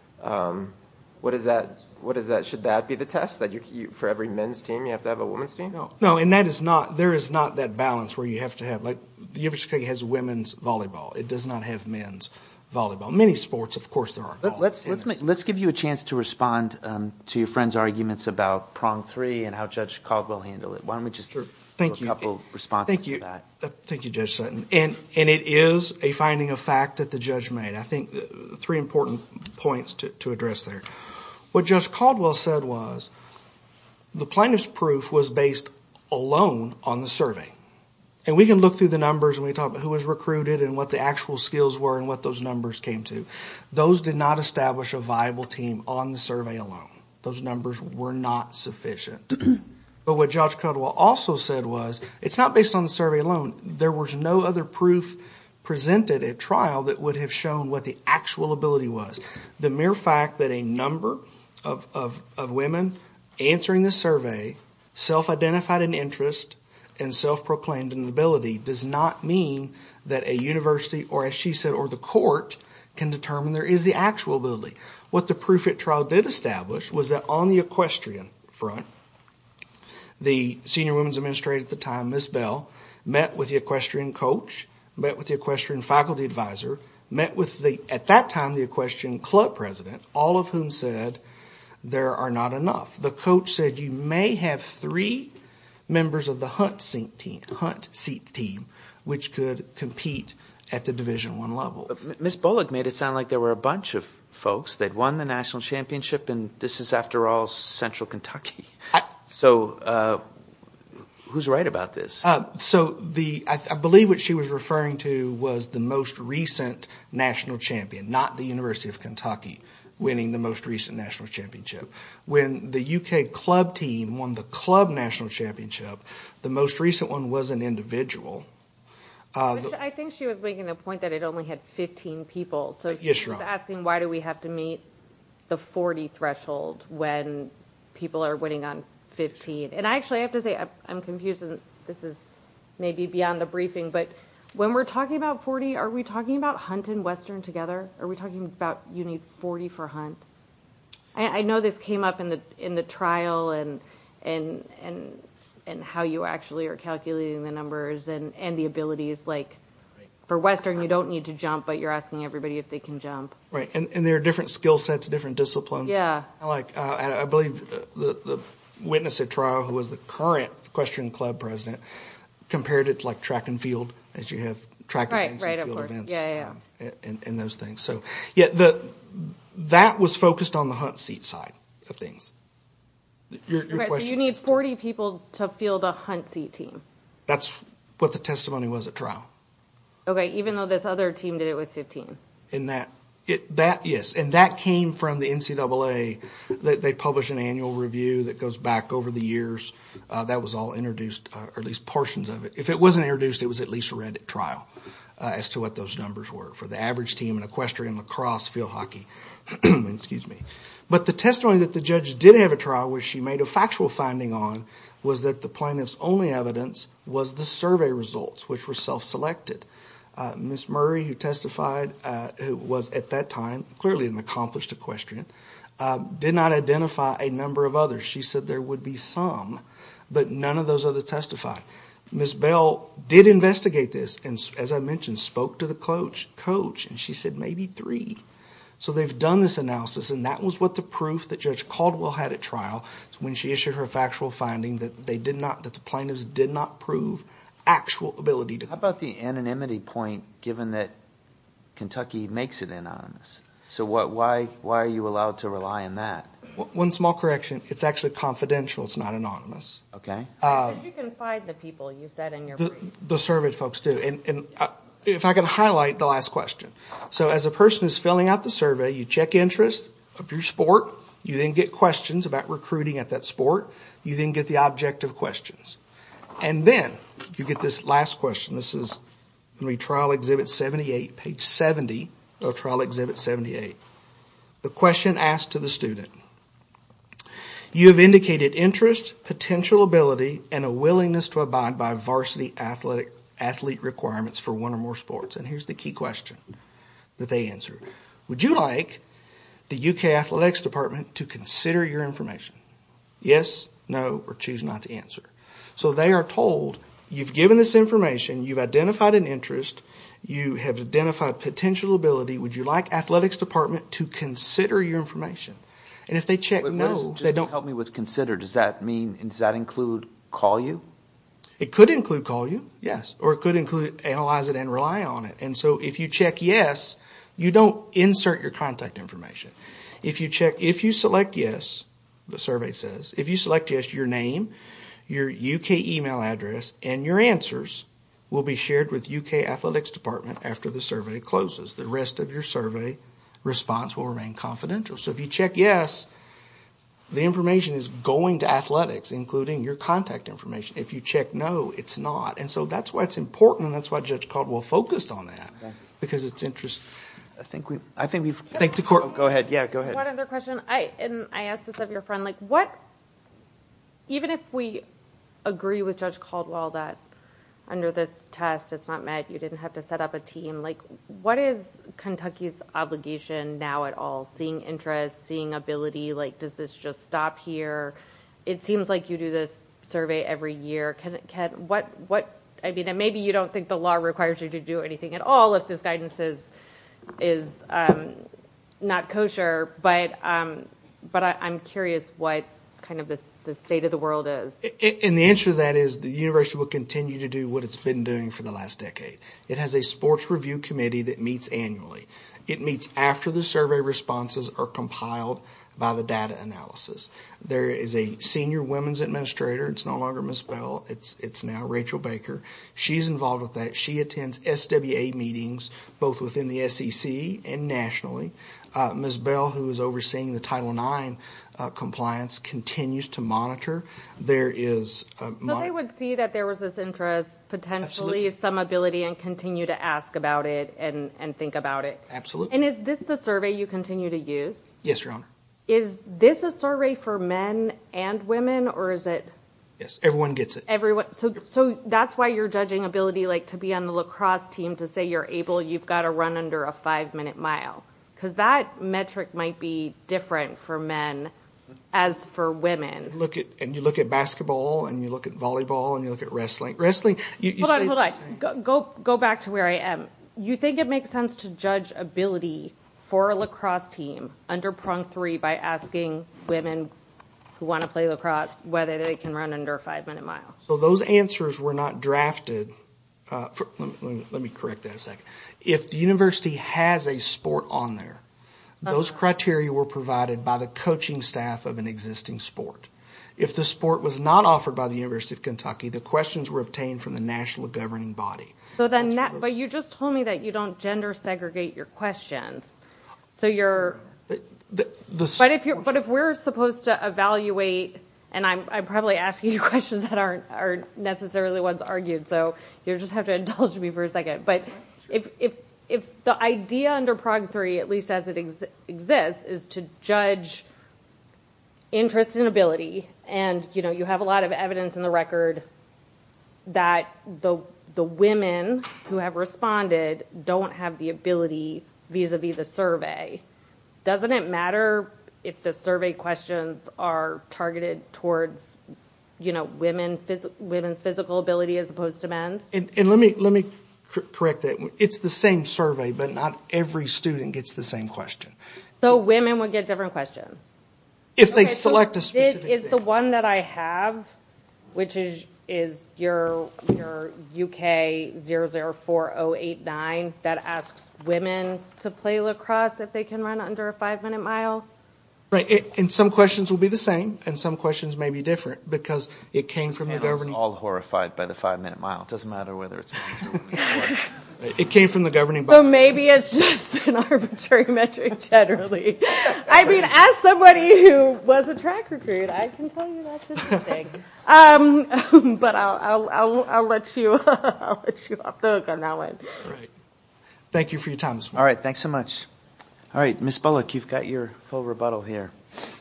um, what is that? What is that? Should that be the test, that you, you for every men's team you have to have a women's team? No, no, and that is not. There is not that balance where you have to have, like the University of Kentucky has women's volleyball. It does not have men's volleyball. Many sports, of course, there are. Let, let's let's make, let's give you a chance to respond um, to your friend's arguments about prong three and how Judge Caldwell handled it. Why don't we just sure. Thank do a you. couple responses Thank you. to that? Uh, thank you, Judge Sutton. And and it is a finding of fact that the judge made. I think uh, three important points to, to address there. What Judge Caldwell said was the plaintiff's proof was based alone on the survey. And we can look through the numbers and we talk about who was recruited and what the actual skills were and what those numbers came to. Those did not establish a viable team on the survey alone. Those numbers were not sufficient. But what Judge Caldwell also said was it's not based on the survey alone. There was no other proof presented at trial that would have shown what the actual ability was. The mere fact that a number of, of, of women answering the survey self-identified an interest and self-proclaimed an ability does not mean that a university, or as she said, or the court can determine there is the actual ability. What the proof at trial did establish was that on the equestrian front, the senior women's administrator at the time, Miz Bell, met with the equestrian coach, met with the equestrian faculty advisor, met with the, at that time, the equestrian club president, all of whom said there are not enough. The coach said you may have three members of the hunt seat team, hunt seat team, which could compete at the Division One level. Miz Bullock made it sound like there were a bunch of folks that won the national championship, and this is, after all, Central Kentucky. I, so uh, who's right about this? Uh, so the I, I believe what she was referring to was the most recent national champion, not the University of Kentucky winning the most recent national championship. When the U K club team won the club national championship, the most recent one was an individual. Uh, the, I think she was making the point that it only had fifteen people. So she yes, was asking, why do we have to meet the forty threshold when people are winning on fifteen? And I actually have to say, I'm, I'm confused, and this is maybe beyond the briefing, but when we're talking about forty, are we talking about Hunt and Western together? Are we talking about you need forty for Hunt? I, I know this came up in the in the trial and and and and how you actually are calculating the numbers and, and the abilities. Like for Western, you don't need to jump, but you're asking everybody if they can jump. Right, and and there are different skill sets, different disciplines. Yeah. Like uh, I, I believe the the witness at trial, who was the current equestrian club president, compared it to like track and field, as you have track right, events right, and field of course. events, yeah, yeah. um, and, and those things. So, yeah, the that was focused on the hunt seat side of things. Your, your okay, so you need forty people to field a hunt seat team. That's what the testimony was at trial. Okay, even though this other team did it with fifteen. And that it that yes, and that came from the N C double A. They, they published an annual review that goes back over the years. Uh, that was all introduced, uh, or at least portions of it. If it wasn't introduced, it was at least read at trial uh, as to what those numbers were for the average team in equestrian, lacrosse, field hockey, Excuse me. But the testimony that the judge did have at trial, which she made a factual finding on, was that the plaintiff's only evidence was the survey results, which were self-selected. Uh, Miz Murray, who testified, uh, who was at that time clearly an accomplished equestrian, uh, did not identify a number of others. She said there would be some, but none of those others testified. Miz Bell did investigate this and, as I mentioned, spoke to the coach, coach, and she said maybe three. So they've done this analysis, and that was what the proof that Judge Caldwell had at trial when she issued her factual finding that they did not, that the plaintiffs did not prove actual ability to. How about the anonymity point, given that Kentucky makes it anonymous? So what? Why? Why are you allowed to rely on that? One small correction: it's actually confidential. It's not anonymous. Okay. Uh, you can find the people you said in your the, brief. the surveyed folks do, and and. Uh, If I can highlight the last question. So as a person who's filling out the survey, you check interest of your sport. You then get questions about recruiting at that sport. You then get the objective questions. And then you get this last question. This is going to be Trial Exhibit seventy-eight, page seventy of Trial Exhibit seventy-eight. The question asked to the student. You have indicated interest, potential ability, and a willingness to abide by varsity athletic athlete requirements for one or more sports. And here's the key question that they answered. Would you like the U K Athletics Department to consider your information? Yes, no, or choose not to answer. So they are told, you've given this information, you've identified an interest, you have identified potential ability. Would you like Athletics Department to consider your information? And if they check What, no, what is, just they don't. Help me with consider. Does that mean, does that include call you? It could include call you, yes, or it could include analyze it and rely on it. And so if you check yes, you don't insert your contact information. If you check, if you select yes, the survey says, if you select yes, your name, your U K email address, and your answers will be shared with U K Athletics Department after the survey closes. The rest of your survey response will remain confidential. So if you check yes, the information is going to athletics, including your contact information. If you check no, it's not. And so that's why it's important, and that's why Judge Caldwell focused on that, okay. Because it's interest. I think we. I think we've. I think the court. Oh, go ahead. Yeah, go ahead. One other question. I and I asked this of your friend. Like, what? Even if we agree with Judge Caldwell that under this test it's not met, you didn't have to set up a team. Like, what is Kentucky's obligation now at all? Seeing interest, seeing ability. Like, does this just stop here? It seems like you do this survey every year. Can can what what? I mean, and maybe you don't think the law requires you to do anything at all if this guidance is is um, not kosher. But um, but I, I'm curious what kind of this. the state of the world is. And the answer to that is the university will continue to do what it's been doing for the last decade. It has a sports review committee that meets annually. It meets after the survey responses are compiled by the data analysis. There is a senior women's administrator. It's no longer Miz Bell. It's it's now Rachel Baker. She's involved with that. She attends S W A meetings both within the S E C and nationally. Uh, Miz Bell, who is overseeing the Title nine uh, compliance, continues to monitor. There is uh, so mon- they would see that there was this interest, potentially Absolutely. some ability, and continue to ask about it and, and think about it. Absolutely. And is this the survey you continue to use? Yes, Your Honor. Is this a survey for men and women, or is it Yes, everyone gets it. everyone? So, so that's why you're judging ability, like to be on the lacrosse team, to say you're able, you've got to run under a five-minute mile, because that metric might be different for men as for women. Look at and you look at basketball and you look at volleyball and you look at wrestling. Wrestling. You, you hold on, say hold it's on. Go, go go back to where I am. You think it makes sense to judge ability for a lacrosse team under prong three by asking women who want to play lacrosse whether they can run under a five-minute mile? So those answers were not drafted. Uh, for, let, me, let me correct that a second. If the university has a sport on there, those uh-huh. criteria were provided by the coaching staff of an existing sport. If the sport was not offered by the University of Kentucky, the questions were obtained from the national governing body. So then, that, but you just told me that you don't gender segregate your questions. So you're, the, the, the but if you're, but if we're supposed to evaluate, and I'm, I'm probably asking you questions that aren't, aren't necessarily ones argued, so you just have to indulge me for a second. But if, if, if the idea under Prog three, at least as it ex- exists, is to judge interest and ability, and you know you have a lot of evidence in the record that the the women who have responded don't have the ability vis-a-vis the survey. Doesn't it matter if the survey questions are targeted towards, you know, women phys- women's physical ability as opposed to men's? And, and let me let me cor- correct that. It's the same survey, but not every student gets the same question. So women would get different questions. If they Okay, select so a specific Is thing. the one that I have, which is is your your U K zero zero four zero eight nine, that asks women to play lacrosse if they can run under a five minute mile? Right, it, and some questions will be the same, and some questions may be different because it came from the Panel's governing. all horrified by the five-minute mile. It doesn't matter whether it's men's or women's sports. It came from the governing So body. maybe it's just an arbitrary metric generally. I mean, as somebody who was a track recruit, I can tell you that's interesting. um, but I'll, I'll I'll I'll let you I'll let you off the hook on that one. Right. Thank you for your time this All morning. right, thanks so much. All right, Miz Bullock, you've got your full rebuttal here.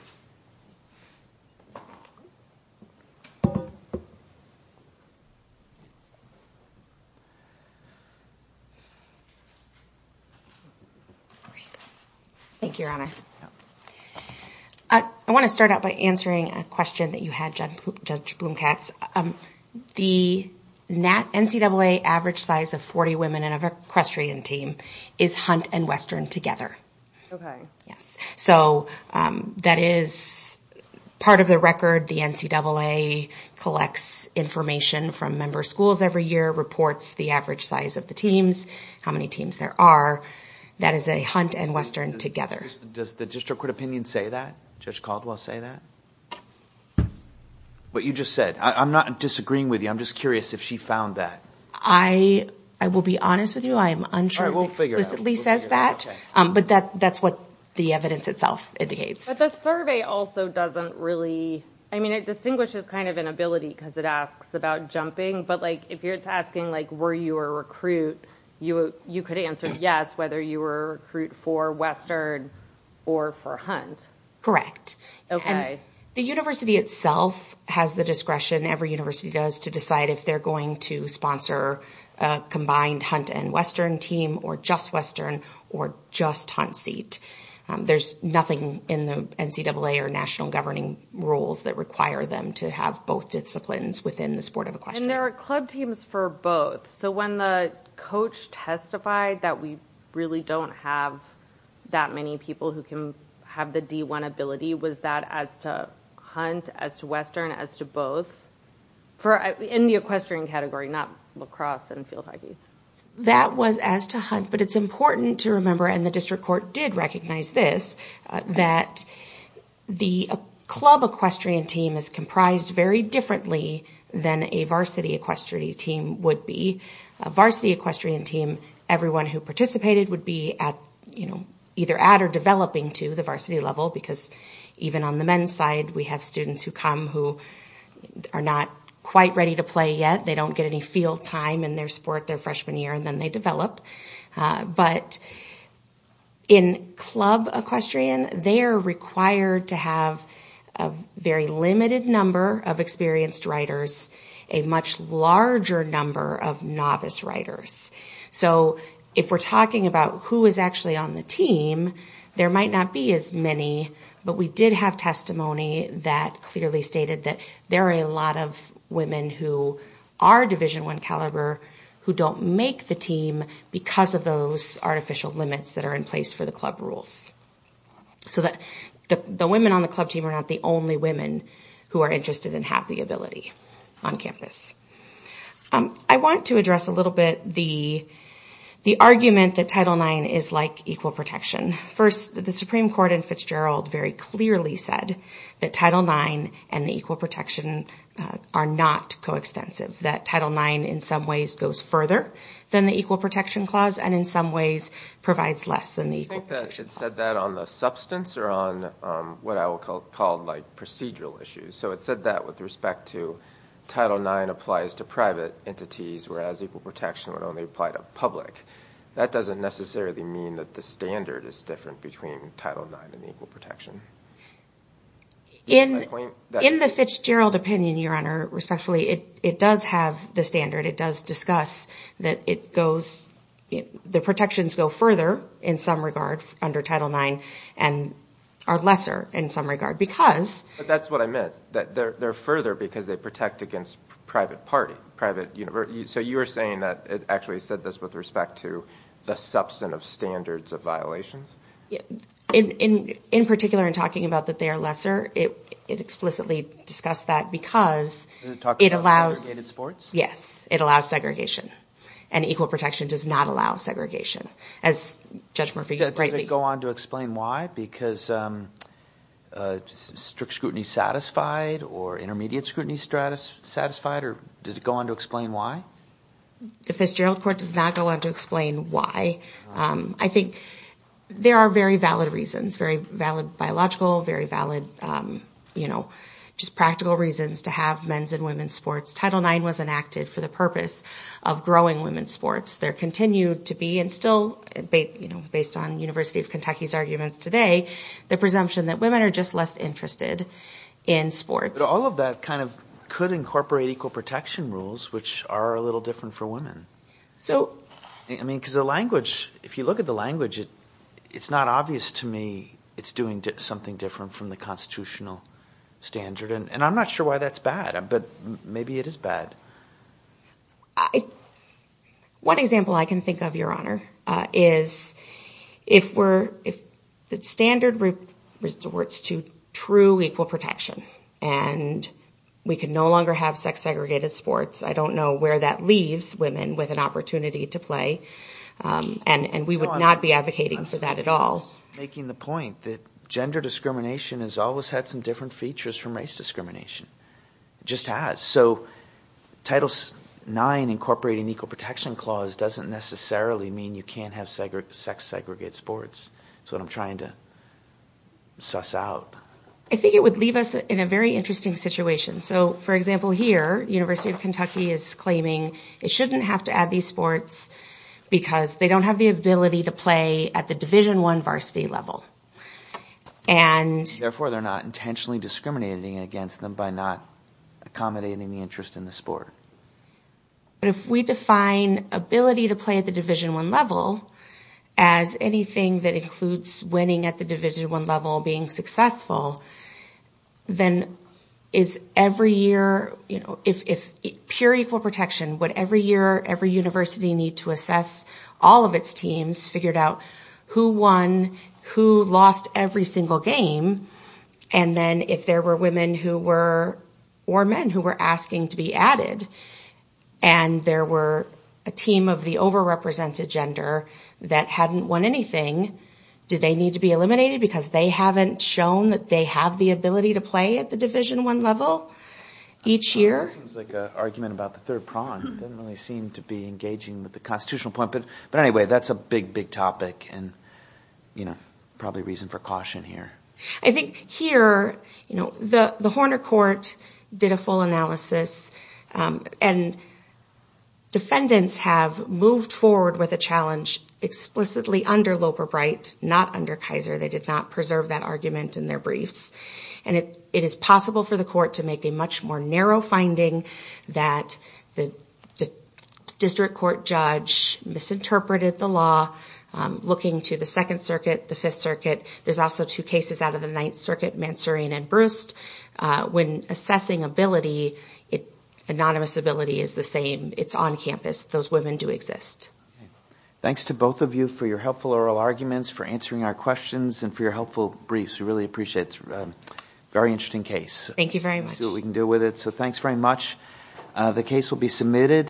Thank you, Your Honor. I, I want to start out by answering a question that you had, Judge, Judge Blumkatz. Um, the Nat, N C double A average size of forty women in an equestrian team is Hunt and Western together. Okay. Yes. So um, that is part of the record. The N C double A collects information from member schools every year, reports the average size of the teams, how many teams there are. That is a Hunt and Western does, together. Does, does the district court opinion say that? Judge Caldwell say that? What you just said. I, I'm not disagreeing with you. I'm just curious if she found that. I I will be honest with you. I am unsure All right, we'll if it figure it out. explicitly We'll says figure it out. that, Okay. um, but that that's what the evidence itself indicates. But the survey also doesn't really, I mean, it distinguishes kind of an ability because it asks about jumping, but like if you're it's asking like, were you a recruit, you you could answer yes, whether you were a recruit for Western or for Hunt. Correct. Okay. And the university itself has the discretion, every university does, to decide if they're going to sponsor a combined Hunt and Western team or just Western or just Hunt seat. Um, there's nothing in the N C double A or national governing rules that require them to have both disciplines within the sport of equestrian. And there are club teams for both. So when the coach testified that we really don't have that many people who can have the D one ability, was that as to Hunt, as to Western, as to both? For in the equestrian category, not lacrosse and field hockey. That was as to Hunt, but it's important to remember, and the district court did recognize this, uh, that the uh, club equestrian team is comprised very differently than a varsity equestrian team would be. A varsity equestrian team, everyone who participated would be at, you know, either at or developing to the varsity level, because even on the men's side, we have students who come who are not quite ready to play yet. They don't get any field time in their sport their freshman year, and then they develop. Uh, but in club equestrian, they are required to have a very limited number of experienced riders, a much larger number of novice riders. So if we're talking about who is actually on the team, there might not be as many, but we did have testimony that clearly stated that there are a lot of women who are Division One caliber who don't make the team because of those artificial limits that are in place for the club rules. So that the, the women on the club team are not the only women who are interested and have the ability on campus. Um, I want to address a little bit the The argument that Title nine is like equal protection. First, the Supreme Court in Fitzgerald very clearly said that Title nine and the equal protection uh, are not coextensive, that Title nine in some ways goes further than the Equal Protection Clause and in some ways provides less than the Equal I think that Protection it Clause. said that on the substance or on um, what I will call, call like procedural issues. So it said that with respect to Title nine applies to private entities, whereas equal protection would only apply to public. that doesn't necessarily mean that the standard is different between Title nine and equal protection. In, point, that in the Fitzgerald opinion, Your Honor, respectfully, it, it does have the standard. It does discuss that it goes, it, the protections go further in some regard under Title nine and are lesser in some regard because... But that's what I meant, that they're, they're further because they protect against private party, private university. So you were saying that it actually said this with respect to the substantive standards of violations? In, in, in particular, in talking about that they are lesser, it, it explicitly discussed that because Does it talk it about allows... segregated sports? Yes, it allows segregation. And equal protection does not allow segregation, as Judge Murphy Does rightly... it go on to explain why? Because um, uh, strict scrutiny satisfied or intermediate scrutiny stratus satisfied, or did it go on to explain why? The Fitzgerald Court does not go on to explain why. Um, I think there are very valid reasons, very valid biological, very valid, um, you know, just practical reasons to have men's and women's sports. Title nine was enacted for the purpose of growing women's sports. There continued to be, and still, you know, based on University of Kentucky's arguments today, the presumption that women are just less interested in sports. But all of that kind of could incorporate equal protection rules, which are a little different for women. So, I mean, because the language, if you look at the language, it, it's not obvious to me it's doing di- something different from the constitutional standard, and, and I'm not sure why that's bad, but maybe it is bad. I, one example I can think of, Your Honor, uh, is if we're if the standard re- resorts to true equal protection, and we can no longer have sex segregated sports. I don't know where that leaves women with an opportunity to play, um, and and we would no, not be advocating for that at all. Making the point that gender discrimination has always had some different features from race discrimination. It just has. So Title nine incorporating the Equal Protection Clause doesn't necessarily mean you can't have segre- sex segregated sports. That's what I'm trying to suss out. I think it would leave us in a very interesting situation. So, for example, here, University of Kentucky is claiming it shouldn't have to add these sports because they don't have the ability to play at the Division I varsity level. And therefore, they're not intentionally discriminating against them by not accommodating the interest in the sport. But if we define ability to play at the Division I level as anything that includes winning at the Division I level, being successful, then is every year, you know, if, if pure equal protection, would every year every university need to assess all of its teams, figured out who won, who lost every single game, and then if there were women who were, or men who were asking to be added, and there were a team of the overrepresented gender that hadn't won anything, do they need to be eliminated because they haven't shown that they have the ability to play at the Division I level each year? It seems like an argument about the third prong. It doesn't really seem to be engaging with the constitutional point. But, but anyway, that's a big, big topic and, you know, probably reason for caution here. I think here, you know, the, the Horner Court did a full analysis, um, and defendants have moved forward with a challenge explicitly under Loper-Bright, not under Kaiser. They did not preserve that argument in their briefs. And it, it is possible for the court to make a much more narrow finding that the, the district court judge misinterpreted the law, um, looking to the Second Circuit, the Fifth Circuit. There's also two cases out of the Ninth Circuit, Mansourian and Brust. Uh, when assessing ability, it anonymous ability is the same. It's on campus. Those women do exist. Okay. Thanks to both of you for your helpful oral arguments, for answering our questions, and for your helpful briefs. We really appreciate it. It's a very interesting case. Thank you very much. See what we can do with it. So thanks very much. Uh, the case will be submitted.